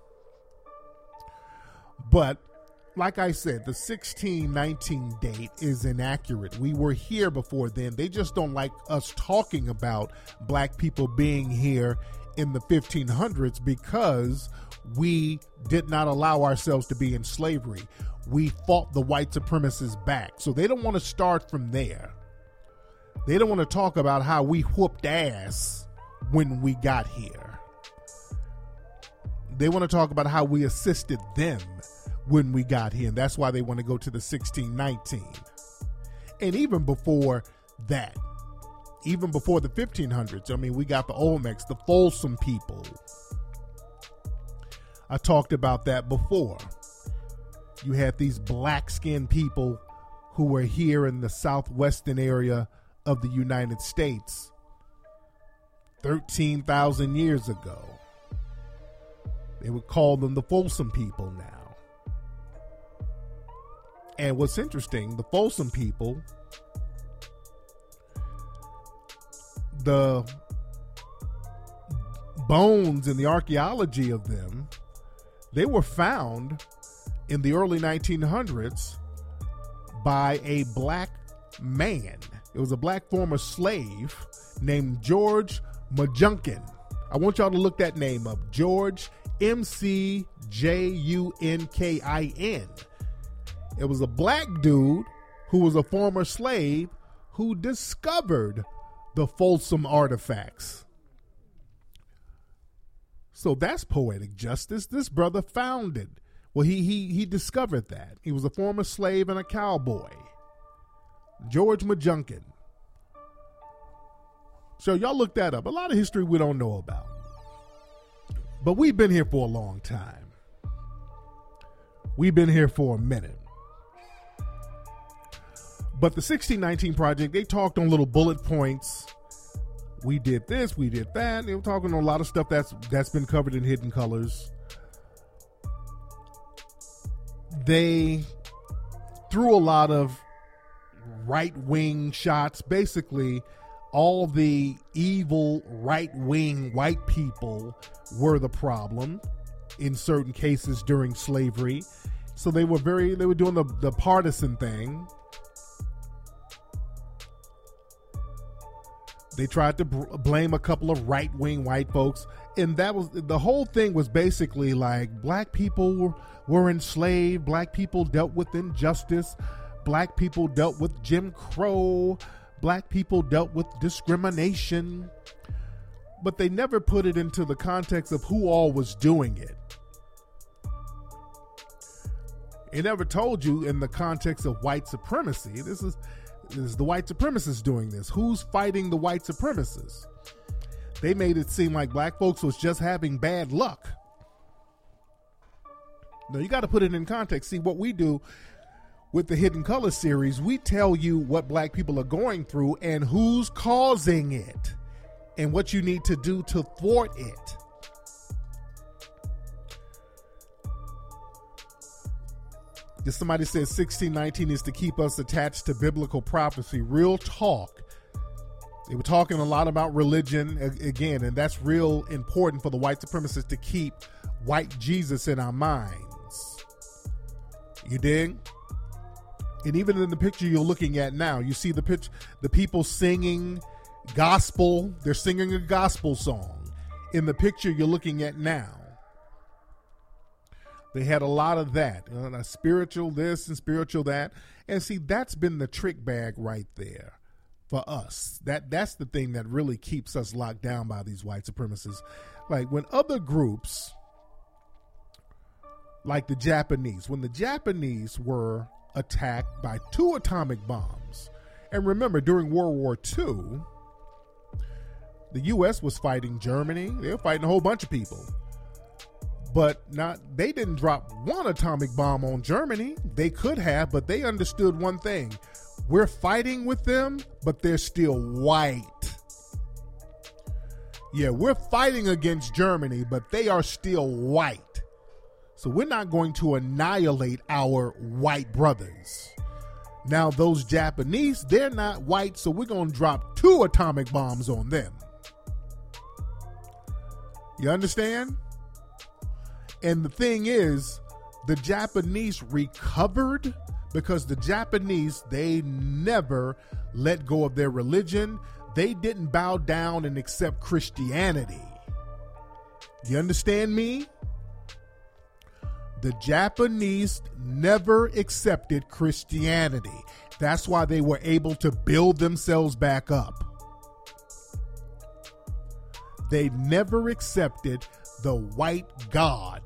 But like I said, the 1619 date is inaccurate. We were here before then. They just don't like us talking about black people being here in the 1500s because we did not allow ourselves to be in slavery. We fought the white supremacists back. So they don't want to start from there. They don't want to talk about how we whooped ass when we got here. They want to talk about how we assisted them when we got here. And that's why they want to go to the 1619. And even before that, even before the 1500s, I mean, we got the Olmecs, the Folsom people. I talked about that before. You had these black-skinned people who were here in the southwestern area of the United States 13,000 years ago. They would call them the Folsom people now. And what's interesting, the Folsom people, the bones and the archaeology of them, they were found in the early 1900s by a black man. It was a black former slave named George Majunkin. I want y'all to look that name up. George Mcjunkin. It was a black dude who was a former slave who discovered the Folsom artifacts. So that's poetic justice. This brother found it. Well, he discovered that. He was a former slave and a cowboy. George Majunkin. So y'all look that up. A lot of history we don't know about. But we've been here for a long time. We've been here for a minute. But the 1619 Project, they talked on little bullet points. We did this, we did that. They were talking on a lot of stuff that's been covered in Hidden Colors. They threw a lot of right-wing shots. Basically, all the evil right-wing white people were the problem in certain cases during slavery. So they were doing the partisan thing. They tried to blame a couple of right-wing white folks, and that was the whole thing. Was basically like black people were enslaved, black people dealt with injustice, black people dealt with Jim Crow, black people dealt with discrimination, but they never put it into the context of who all was doing it. It never told you in the context of white supremacy. Is the white supremacists doing this? Who's fighting the white supremacists? They made it seem like black folks was just having bad luck. No, you got to put it in context. See, what we do with the Hidden Color series, we tell you what black people are going through and who's causing it and what you need to do to thwart it. Somebody says 1619 is to keep us attached to biblical prophecy. Real talk. They were talking a lot about religion again, and that's real important for the white supremacists to keep white Jesus in our minds. You dig? And even in the picture you're looking at now, you see the people singing gospel. They're singing a gospel song in the picture you're looking at now. They had a lot of that, spiritual this and spiritual that. And see, that's been the trick bag right there for us. That's the thing that really keeps us locked down by these white supremacists. Like when other groups, like the Japanese, when the Japanese were attacked by 2 atomic bombs. And remember, during World War II, the U.S. was fighting Germany. They were fighting a whole bunch of people. But they didn't drop 1 atomic bomb on Germany. They could have, but they understood one thing. We're fighting with them, but they're still white. Yeah, we're fighting against Germany, but they are still white. So we're not going to annihilate our white brothers. Now, those Japanese, they're not white, so we're going to drop 2 atomic bombs on them. You understand? And the thing is, the Japanese recovered because the Japanese, they never let go of their religion. They didn't bow down and accept Christianity. You understand me? The Japanese never accepted Christianity. That's why they were able to build themselves back up. They never accepted the white God.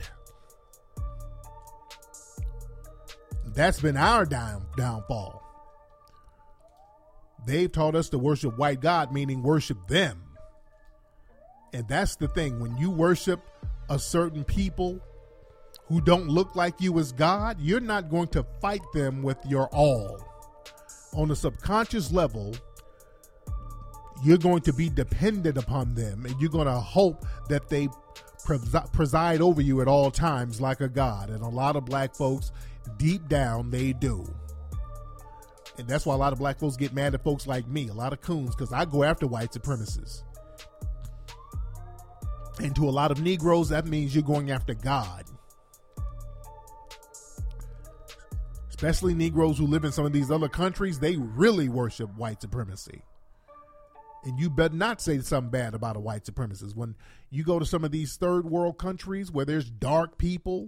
That's been our downfall. They've taught us to worship white God, meaning worship them. And that's the thing. When you worship a certain people who don't look like you as God, you're not going to fight them with your all. On a subconscious level, you're going to be dependent upon them, and you're going to hope that they preside over you at all times like a god. And a lot of black folks, deep down, they do. And that's why a lot of black folks get mad at folks like me, a lot of coons, because I go after white supremacists. And to a lot of Negroes, that means you're going after God. Especially Negroes who live in some of these other countries, they really worship white supremacy. And you better not say something bad about a white supremacist. When you go to some of these third world countries where there's dark people,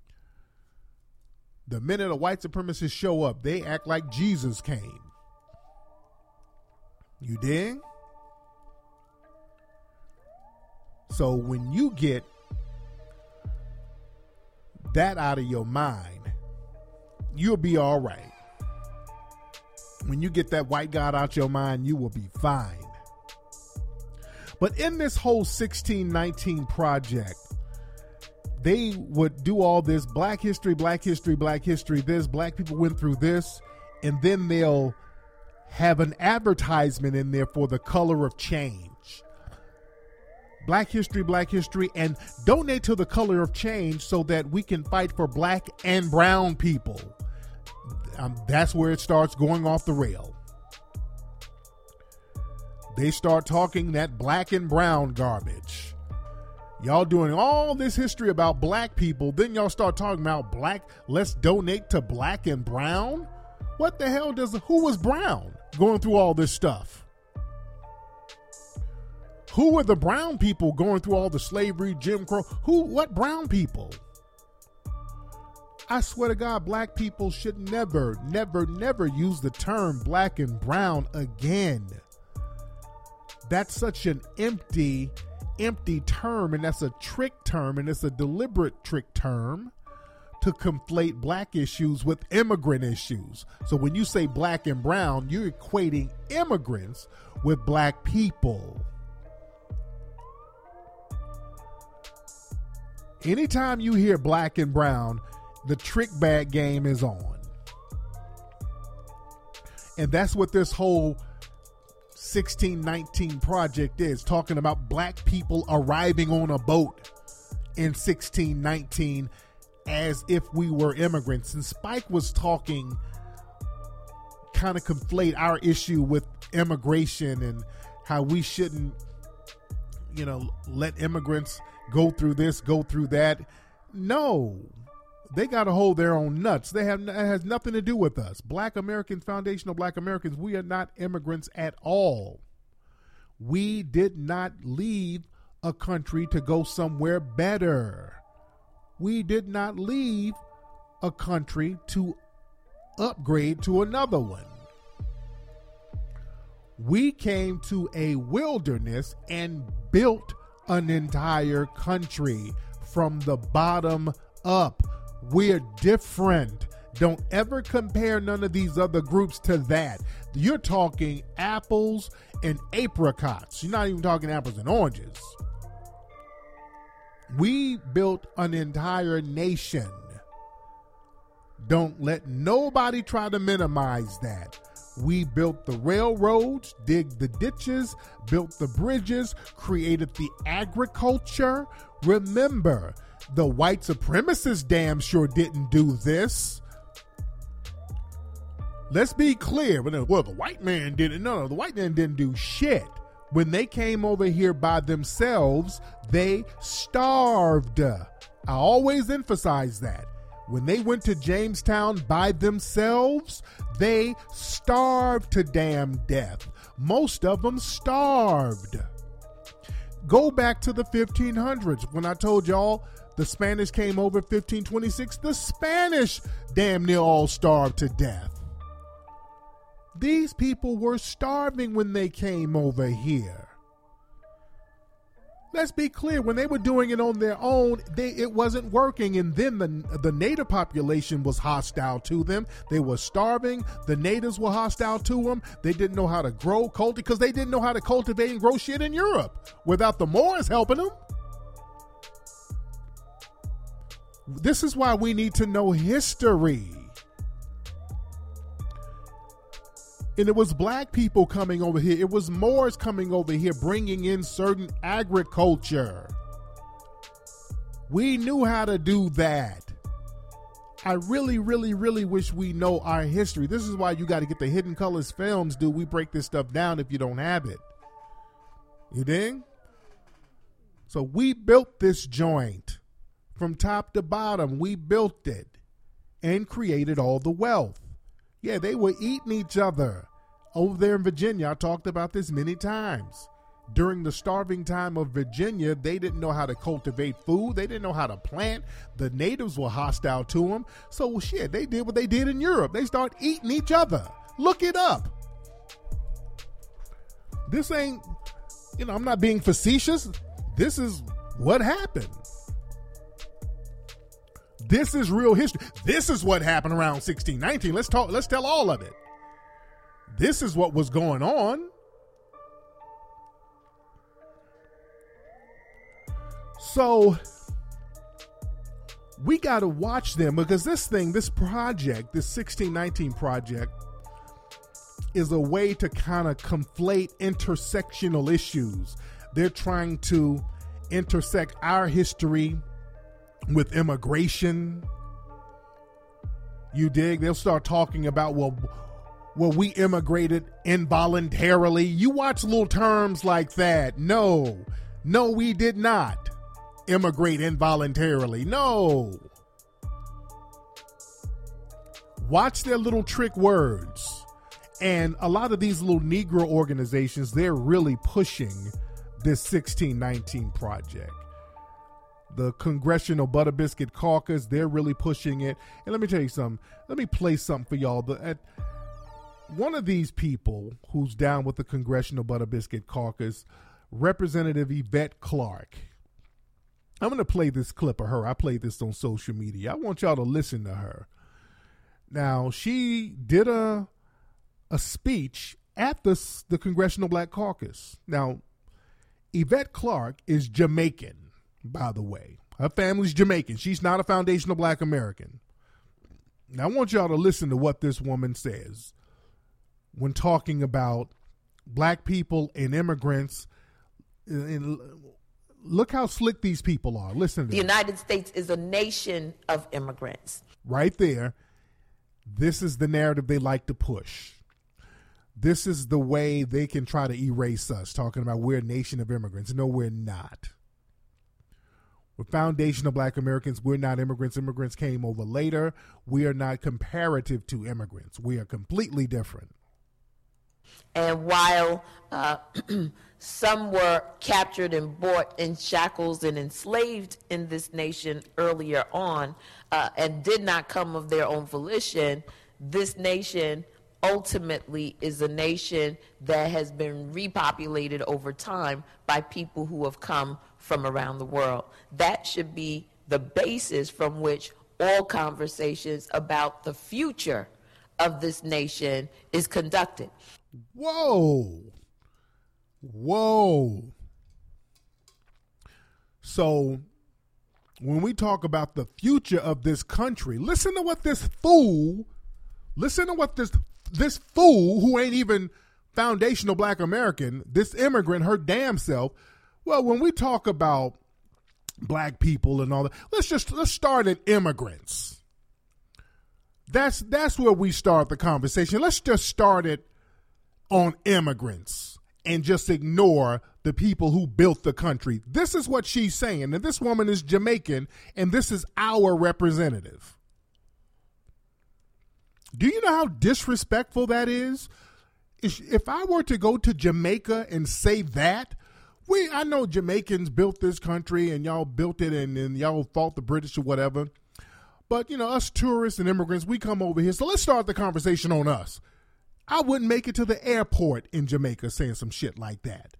the minute a white supremacist show up, they act like Jesus came. You dig? So when you get that out of your mind, you'll be all right. When you get that white God out your mind, you will be fine. But in this whole 1619 project, they would do all this black history, this, black people went through this, and then they'll have an advertisement in there for the color of change. Black history, and donate to the color of change so that we can fight for black and brown people. That's where it starts going off the rail. They start talking that black and brown garbage. Y'all doing all this history about black people, then y'all start talking about black, let's donate to black and brown? What the hell who was brown going through all this stuff? Who were the brown people going through all the slavery, Jim Crow? What brown people? I swear to God, black people should never use the term black and brown again. That's such an empty term, and that's a trick term, and it's a deliberate trick term to conflate black issues with immigrant issues. So when you say black and brown, you're equating immigrants with black people. Anytime you hear black and brown, the trick bag game is on. And that's what this whole 1619 project is, talking about black people arriving on a boat in 1619 as if we were immigrants. And Spike was talking, kind of conflate our issue with immigration and how we shouldn't, let immigrants go through this, go through that. No, they got to hold their own nuts. It has nothing to do with us. Black Americans, foundational Black Americans, we are not immigrants at all. We did not leave a country to go somewhere better. We did not leave a country to upgrade to another one. We came to a wilderness and built an entire country from the bottom up. We're different. Don't ever compare none of these other groups to that. You're talking apples and apricots. You're not even talking apples and oranges. We built an entire nation. Don't let nobody try to minimize that. We built the railroads, digged the ditches, built the bridges, created the agriculture. Remember, the white supremacists damn sure didn't do this. Let's be clear. Well, the white man didn't. No, the white man didn't do shit. When they came over here by themselves, they starved. I always emphasize that. When they went to Jamestown by themselves, they starved to damn death. Most of them starved. Go back to the 1500s when I told y'all the Spanish came over 1526. The Spanish damn near all starved to death. These people were starving when they came over here. Let's be clear, when they were doing it on their own, it wasn't working, and then the native population was hostile to them. They were starving. The natives were hostile to them. They didn't know how to grow, cultivate, because they didn't know how to cultivate and grow shit in Europe without the Moors helping them. This is why we need to know history. And it was black people coming over here. It was Moors coming over here, bringing in certain agriculture. We knew how to do that. I really, really, really wish we know our history. This is why you got to get the Hidden Colors films, dude. We break this stuff down if you don't have it. You dig? So we built this joint from top to bottom. We built it and created all the wealth. Yeah, they were eating each other. Over there in Virginia, I talked about this many times. During the starving time of Virginia, they didn't know how to cultivate food. They didn't know how to plant. The natives were hostile to them. So, shit, they did what they did in Europe. They started eating each other. Look it up. This ain't, I'm not being facetious. This is what happened. This is real history. This is what happened around 1619. Let's tell all of it. This is what was going on. So we got to watch them, because this project, this 1619 project, is a way to kind of conflate intersectional issues. They're trying to intersect our history with immigration. You dig? They'll start talking about, well, we immigrated involuntarily. You watch little terms like that. No, we did not immigrate involuntarily. No. Watch their little trick words. And a lot of these little Negro organizations, they're really pushing this 1619 project. The Congressional Butter Biscuit Caucus, they're really pushing it. And let me tell you something. Let me play something for y'all. One of these people who's down with the Congressional Butter Biscuit Caucus, Representative Yvette Clarke. I'm going to play this clip of her. I played this on social media. I want y'all to listen to her. Now, she did a speech at the Congressional Black Caucus. Now, Yvette Clarke is Jamaican, by the way. Her family's Jamaican. She's not a foundational Black American. Now, I want y'all to listen to what this woman says when talking about Black people and immigrants. And look how slick these people are. Listen to the United States is a nation of immigrants. Right there. This is the narrative they like to push. This is the way they can try to erase us, talking about we're a nation of immigrants. No, we're not. We're foundational Black Americans. We're not immigrants. Immigrants came over later. We are not comparative to immigrants. We are completely different. And while some were captured and bought in shackles and enslaved in this nation earlier on and did not come of their own volition, this nation ultimately is a nation that has been repopulated over time by people who have come from around the world. That should be the basis from which all conversations about the future of this nation is conducted. Whoa. So when we talk about the future of this country, listen to what this fool who ain't even foundational Black American, this immigrant, her damn self. Well, when we talk about Black people and all that, let's start at immigrants. That's where we start the conversation. Let's just start it on immigrants and just ignore the people who built the country. This is what she's saying. And this woman is Jamaican, and this is our representative. Do you know how disrespectful that is? If I were to go to Jamaica and say that, I know Jamaicans built this country and y'all built it and y'all fought the British or whatever. But, us tourists and immigrants, we come over here. So let's start the conversation on us. I wouldn't make it to the airport in Jamaica saying some shit like that.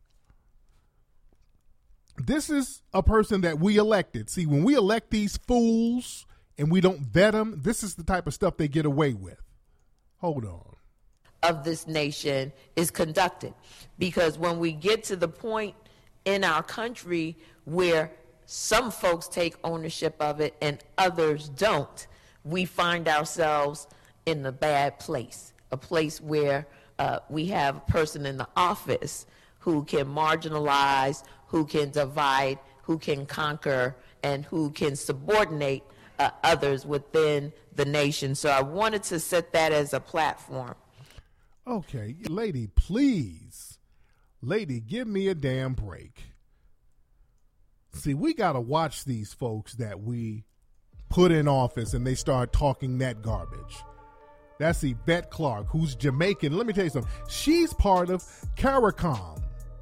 This is a person that we elected. See, when we elect these fools and we don't vet them, this is the type of stuff they get away with. Hold on. Of this nation is conducted. Because when we get to the point in our country where some folks take ownership of it and others don't, we find ourselves in a bad place, a place where we have a person in the office who can marginalize, who can divide, who can conquer, and who can subordinate others within the nation. So I wanted to set that as a platform. Okay, lady, please. Lady, give me a damn break. See, we got to watch these folks that we put in office and they start talking that garbage. That's Yvette Clarke, who's Jamaican. Let me tell you something. She's part of CARICOM.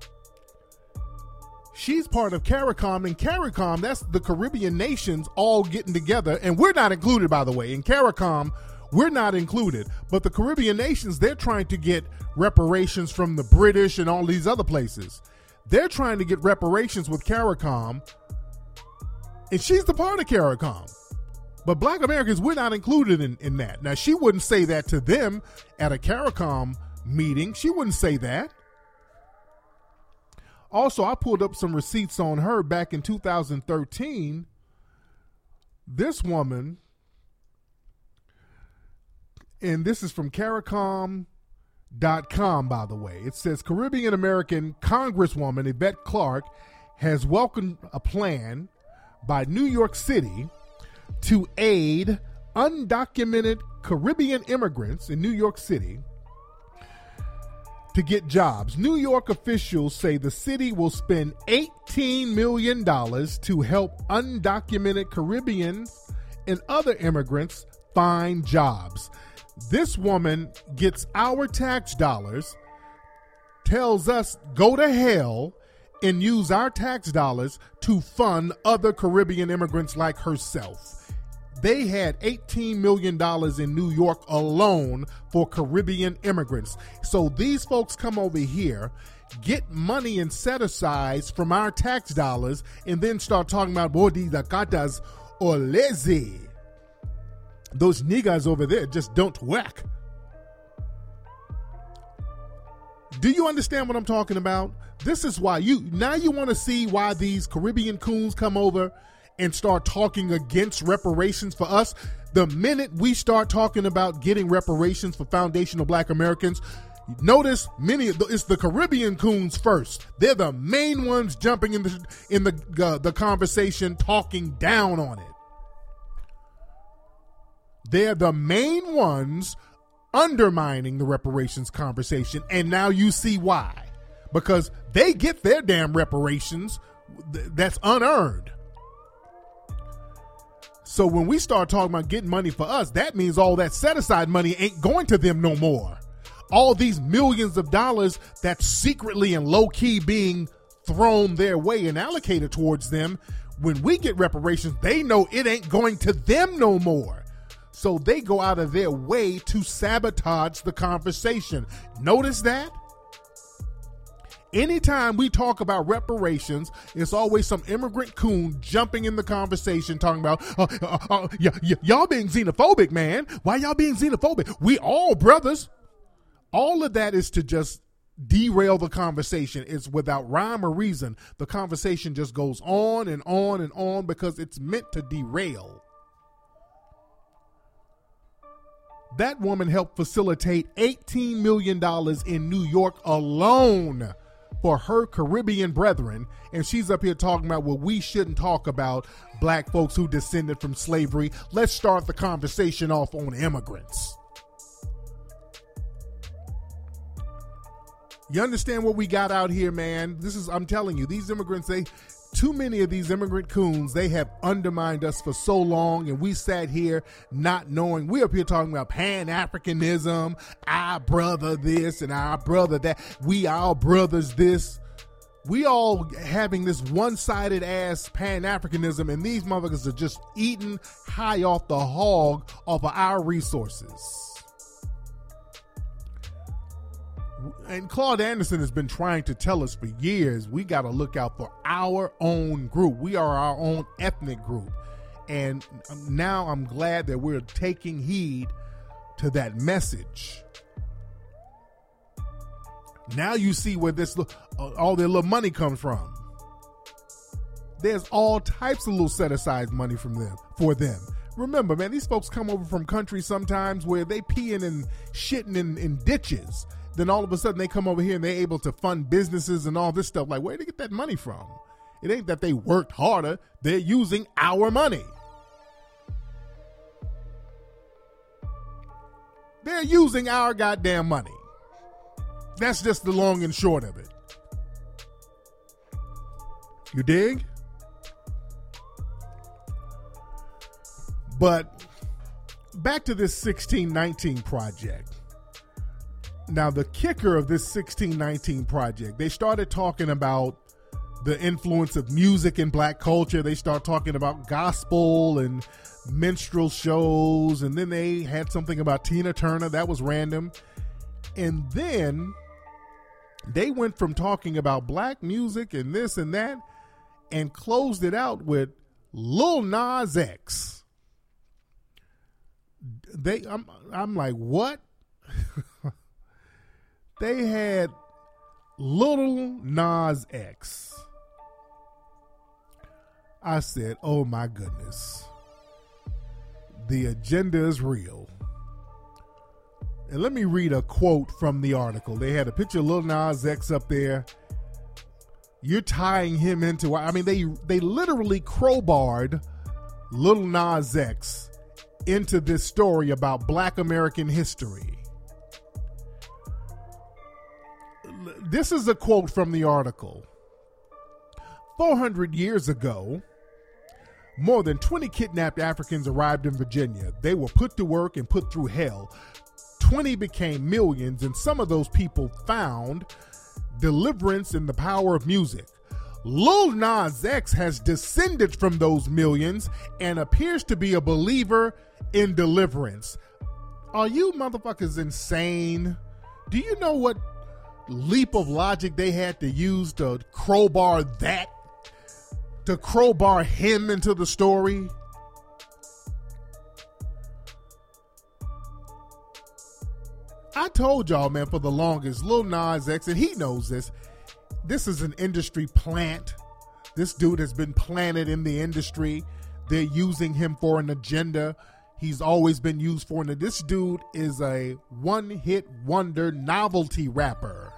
She's part of CARICOM, and CARICOM, that's the Caribbean nations all getting together, and we're not included, by the way. In CARICOM, we're not included. But the Caribbean nations, they're trying to get reparations from the British and all these other places. They're trying to get reparations with CARICOM, and she's the part of CARICOM. But Black Americans, we're not included in that. Now, she wouldn't say that to them at a CARICOM meeting. She wouldn't say that. Also, I pulled up some receipts on her back in 2013. This woman, and this is from CARICOM.com, by the way. It says Caribbean American Congresswoman Yvette Clarke has welcomed a plan by New York City to aid undocumented Caribbean immigrants in New York City to get jobs. New York officials say the city will spend $18 million to help undocumented Caribbeans and other immigrants find jobs. This woman gets our tax dollars, tells us go to hell, and use our tax dollars to fund other Caribbean immigrants like herself. They had $18 million in New York alone for Caribbean immigrants. So these folks come over here, get money and set asides from our tax dollars and then start talking about Bodhisattva's or lazy. Those niggas over there just don't work. Do you understand what I'm talking about? This is why you want to see why these Caribbean coons come over and start talking against reparations for us. The minute we start talking about getting reparations for foundational Black Americans, notice it's the Caribbean coons first. They're the main ones jumping in the conversation, talking down on it. They're the main ones undermining the reparations conversation, and now you see why. Because they get their damn reparations that's unearned. So when we start talking about getting money for us, that means all that set-aside money ain't going to them no more. All these millions of dollars that's secretly and low-key being thrown their way and allocated towards them, when we get reparations, they know it ain't going to them no more. So they go out of their way to sabotage the conversation. Notice that? Anytime we talk about reparations, it's always some immigrant coon jumping in the conversation talking about, y'all being xenophobic, man. Why y'all being xenophobic? We all brothers. All of that is to just derail the conversation. It's without rhyme or reason. The conversation just goes on and on and on because it's meant to derail. That woman helped facilitate $18 million in New York alone for her Caribbean brethren, and she's up here talking about, well, we shouldn't talk about Black folks who descended from slavery. Let's start the conversation off on immigrants. You understand what we got out here, man? I'm telling you, these immigrants, too many of these immigrant coons, they have undermined us for so long, and we sat here not knowing. We up here talking about Pan-Africanism, our brother this and our brother that, we our brothers this. We all having this one-sided ass Pan-Africanism, and these motherfuckers are just eating high off the hog off of our resources. And Claude Anderson has been trying to tell us for years, we got to look out for our own group. We are our own ethnic group. And now I'm glad that we're taking heed to that message. Now you see where all their little money comes from. There's all types of little set-aside money for them. Remember, man, these folks come over from countries sometimes where they peeing and shitting in ditches. Then all of a sudden they come over here and they're able to fund businesses and all this stuff. Like, where did they get that money from? It ain't that they worked harder. They're using our money. They're using our goddamn money. That's just the long and short of it. You dig? But back to this 1619 project. Now, the kicker of this 1619 project, they started talking about the influence of music in Black culture. They start talking about gospel and minstrel shows. And then they had something about Tina Turner. That was random. And then they went from talking about Black music and this and that and closed it with Lil Nas X. I'm like, what? They had Lil Nas X. I said, oh my goodness. The agenda is real. And let me read a quote from the article. They had a picture of Lil Nas X up there. You're tying him into, they literally crowbarred Lil Nas X into this story about Black American history. This is a quote from the article. 400 years ago, more than 20 kidnapped Africans arrived in Virginia. They were put to work and put through hell. 20 became millions, and some of those people found deliverance in the power of music. Lil Nas X has descended from those millions and appears to be a believer in deliverance. Are you motherfuckers insane? Do you know what leap of logic they had to use to crowbar him into the story. I told y'all, man, for the longest, Lil Nas X, and he knows this is an industry plant. This dude has been planted in the industry. They're using him for an agenda. He's always been used for an. This dude is a one-hit wonder novelty rapper.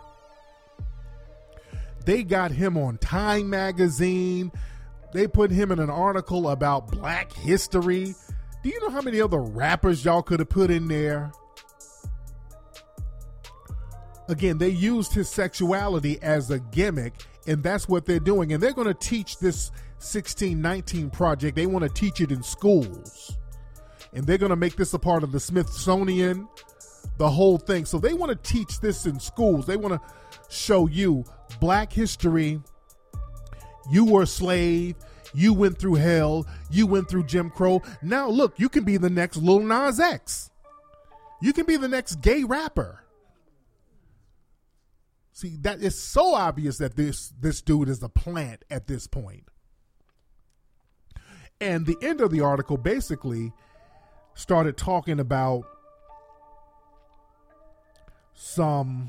They got him on Time magazine. They put him in an article about Black history. Do you know how many other rappers y'all could have put in there? Again, they used his sexuality as a gimmick, and that's what they're doing. And they're going to teach this 1619 project. They want to teach it in schools. And they're going to make this a part of the Smithsonian, the whole thing. So they want to teach this in schools. They want to show you Black history. You were a slave. You went through hell. You went through Jim Crow. Now, look, you can be the next Lil Nas X. You can be the next gay rapper. See, that is so obvious that this dude is a plant at this point. And the end of the article basically started talking about some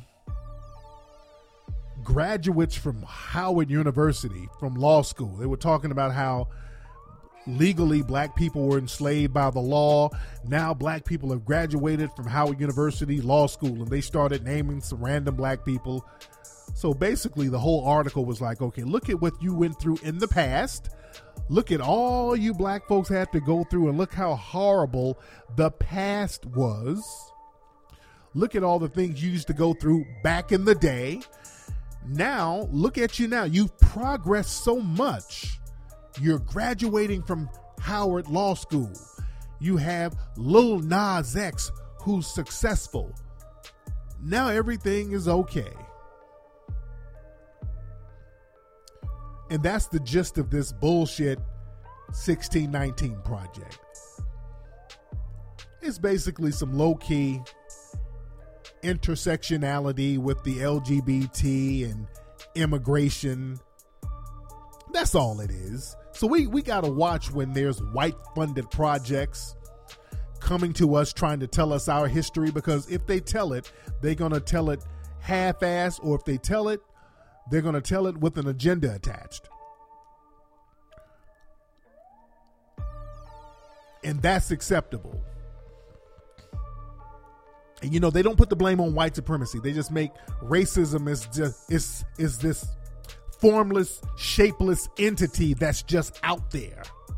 graduates from Howard University, from law school. They were talking about how legally black people were enslaved by the law. Now black people have graduated from Howard University Law School, and they started naming some random black people. So basically the whole article was like, okay, look at what you went through in the past. Look at all you black folks had to go through, and look how horrible the past was. Look at all the things you used to go through back in the day. Now, look at you now. You've progressed so much. You're graduating from Howard Law School. You have Lil Nas X, who's successful. Now everything is okay. And that's the gist of this bullshit 1619 project. It's basically some low-key intersectionality with the LGBT and immigration. That's all it is. So we got to watch when there's white-funded projects coming to us trying to tell us our history, because if they tell it, they're going to tell it half-assed, or if they tell it, they're going to tell it with an agenda attached. And that's acceptable. And you know, they don't put the blame on white supremacy. They just make racism is this formless, shapeless entity that's just out there.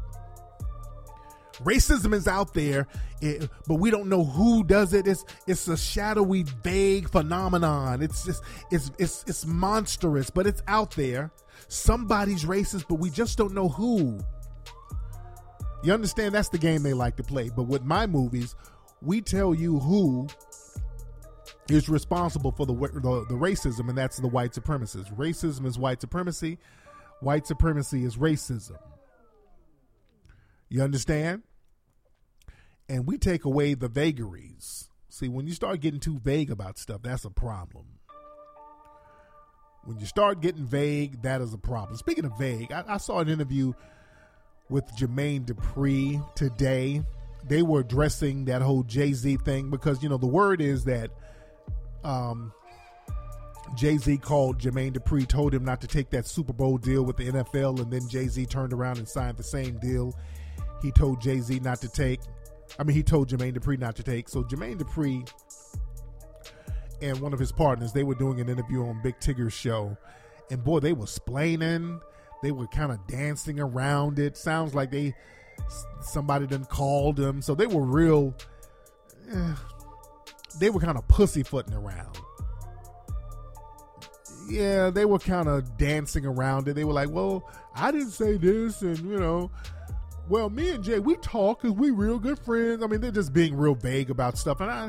Racism is out there, but we don't know who does it. It's a shadowy, vague phenomenon. It's monstrous, but it's out there. Somebody's racist, but we just don't know who. You understand? That's the game they like to play. But with my movies, we tell you who is responsible for the racism, and that's the white supremacists. Racism is white supremacy. White supremacy is racism. You understand? And we take away the vagaries. See, when you start getting too vague about stuff, that's a problem. When you start getting vague, that is a problem. Speaking of vague, I saw an interview with Jermaine Dupri today. They were addressing that whole Jay-Z thing because, you know, the word is that Jay-Z called Jermaine Dupri, told him not to take that Super Bowl deal with the NFL, and then Jay-Z turned around and signed the same deal he told Jay-Z not to take. He told Jermaine Dupri not to take. So Jermaine Dupri and one of his partners, they were doing an interview on Big Tigger's show, and boy, they were splaining. They were kind of dancing around it. Sounds like somebody done called them. So they were they were kind of pussyfooting around. Yeah, they were kind of dancing around it. They were like, well, I didn't say this, and, you know, well, me and Jay, we talk because we real good friends. They're just being real vague about stuff. And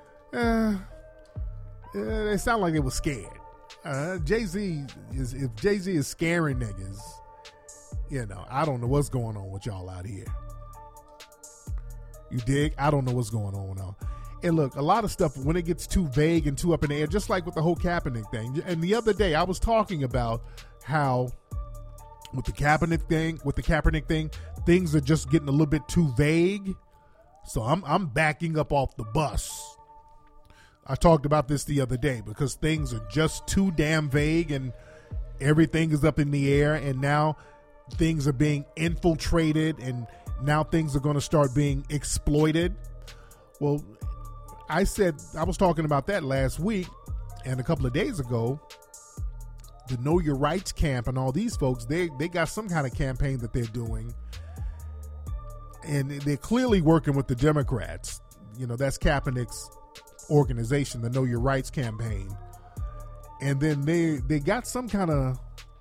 they sound like they were scared. If Jay-Z is scaring niggas, you know, I don't know what's going on with y'all out here. You dig? I don't know what's going on now. And look, a lot of stuff, when it gets too vague and too up in the air, just like with the whole Kaepernick thing. And the other day, I was talking about how with the Kaepernick thing, things are just getting a little bit too vague. So I'm backing up off the bus. I talked about this the other day because things are just too damn vague and everything is up in the air, and now things are being infiltrated, and now things are going to start being exploited. Well, I was talking about that last week, and a couple of days ago, the Know Your Rights camp and all these folks, they got some kind of campaign that they're doing, and they're clearly working with the Democrats. You know, that's Kaepernick's organization, the Know Your Rights campaign. And then they got some kind of,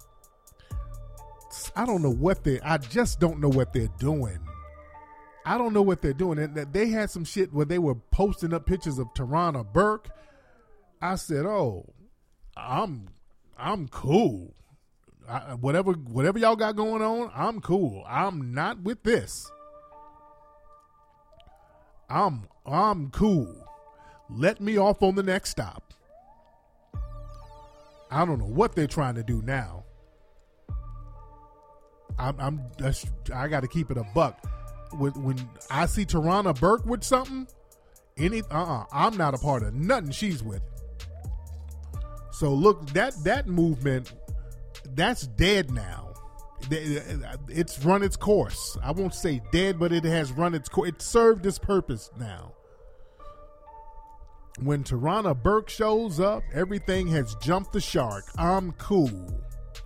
I just don't know what they're doing. I don't know what they're doing. And they had some shit where they were posting up pictures of Tarana Burke. I said, "Oh, I'm cool. Whatever y'all got going on, I'm cool. I'm not with this. I'm cool. Let me off on the next stop." I don't know what they're trying to do now. I got to keep it a buck. When I see Tarana Burke with something, I'm not a part of nothing she's with. So look, that movement, that's dead now. It's run its course. I won't say dead, but it has run its course. It served its purpose now. When Tarana Burke shows up, everything has jumped the shark. I'm cool.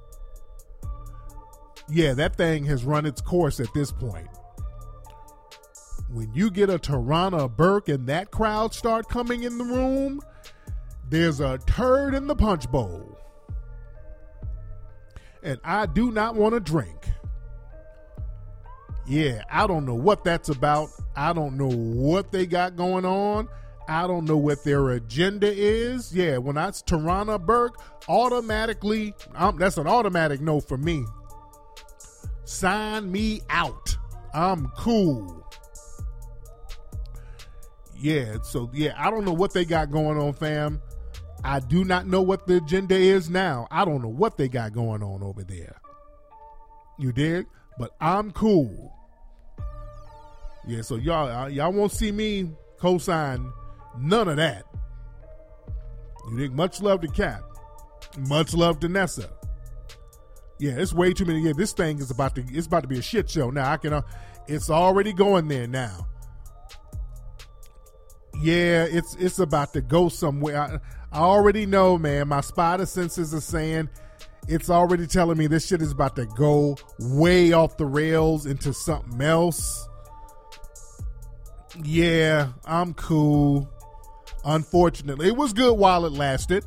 Yeah, that thing has run its course at this point. When you get a Tarana Burke and that crowd start coming in the room, there's a turd in the punch bowl. And I do not want to drink. Yeah, I don't know what that's about. I don't know what they got going on. I don't know what their agenda is. Yeah, when that's Tarana Burke, automatically, that's an automatic no for me. Sign me out. I'm cool. Yeah, so yeah, I don't know what they got going on, fam. I do not know what the agenda is now. I don't know what they got going on over there. You dig? But I'm cool. Yeah, so y'all won't see me co-sign none of that. You dig? Much love to Cap. Much love to Nessa. Yeah, it's way too many. Yeah, this thing is about to be a shit show. Now it's already going there now. Yeah, it's about to go somewhere. I already know, man. My spider senses are saying, it's already telling me this shit is about to go way off the rails into something else. Yeah, I'm cool. Unfortunately, it was good while it lasted.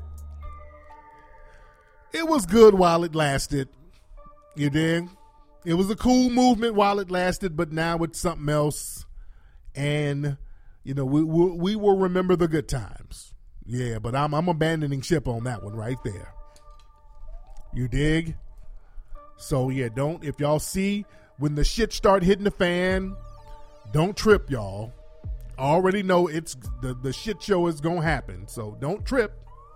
It was good while it lasted. You dig? It was a cool movement while it lasted, but now it's something else. And, you know, we will remember the good times. Yeah, but I'm abandoning ship on that one right there. You dig? So, yeah, if y'all see when the shit start hitting the fan, don't trip, y'all. Already know it's the shit show is going to happen. So don't trip.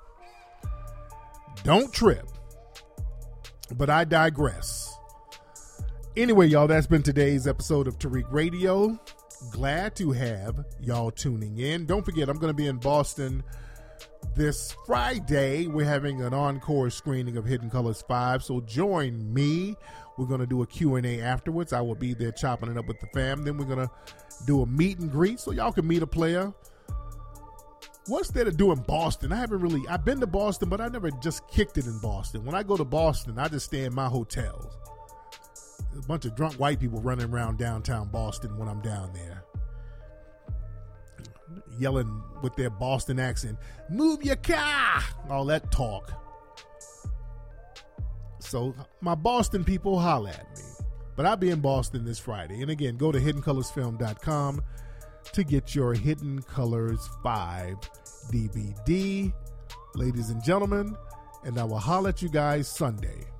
Don't trip. But I digress. Anyway, y'all, that's been today's episode of Tariq Radio. Glad to have y'all tuning in. Don't forget, I'm going to be in Boston this Friday. We're having an encore screening of Hidden Colors 5, so join me. We're going to do a Q&A afterwards. I will be there chopping it up with the fam. Then we're going to do a meet and greet so y'all can meet a player. What's there to do in Boston? I've been to Boston, but I never just kicked it in Boston. When I go to Boston, I just stay in my hotels. There's a bunch of drunk white people running around downtown Boston when I'm down there, yelling with their Boston accent, "Move your car!" All that talk. So my Boston people, holla at me. But I'll be in Boston this Friday. And again, go to HiddenColorsFilm.com to get your Hidden Colors 5 DVD, ladies and gentlemen. And I will holla at you guys Sunday.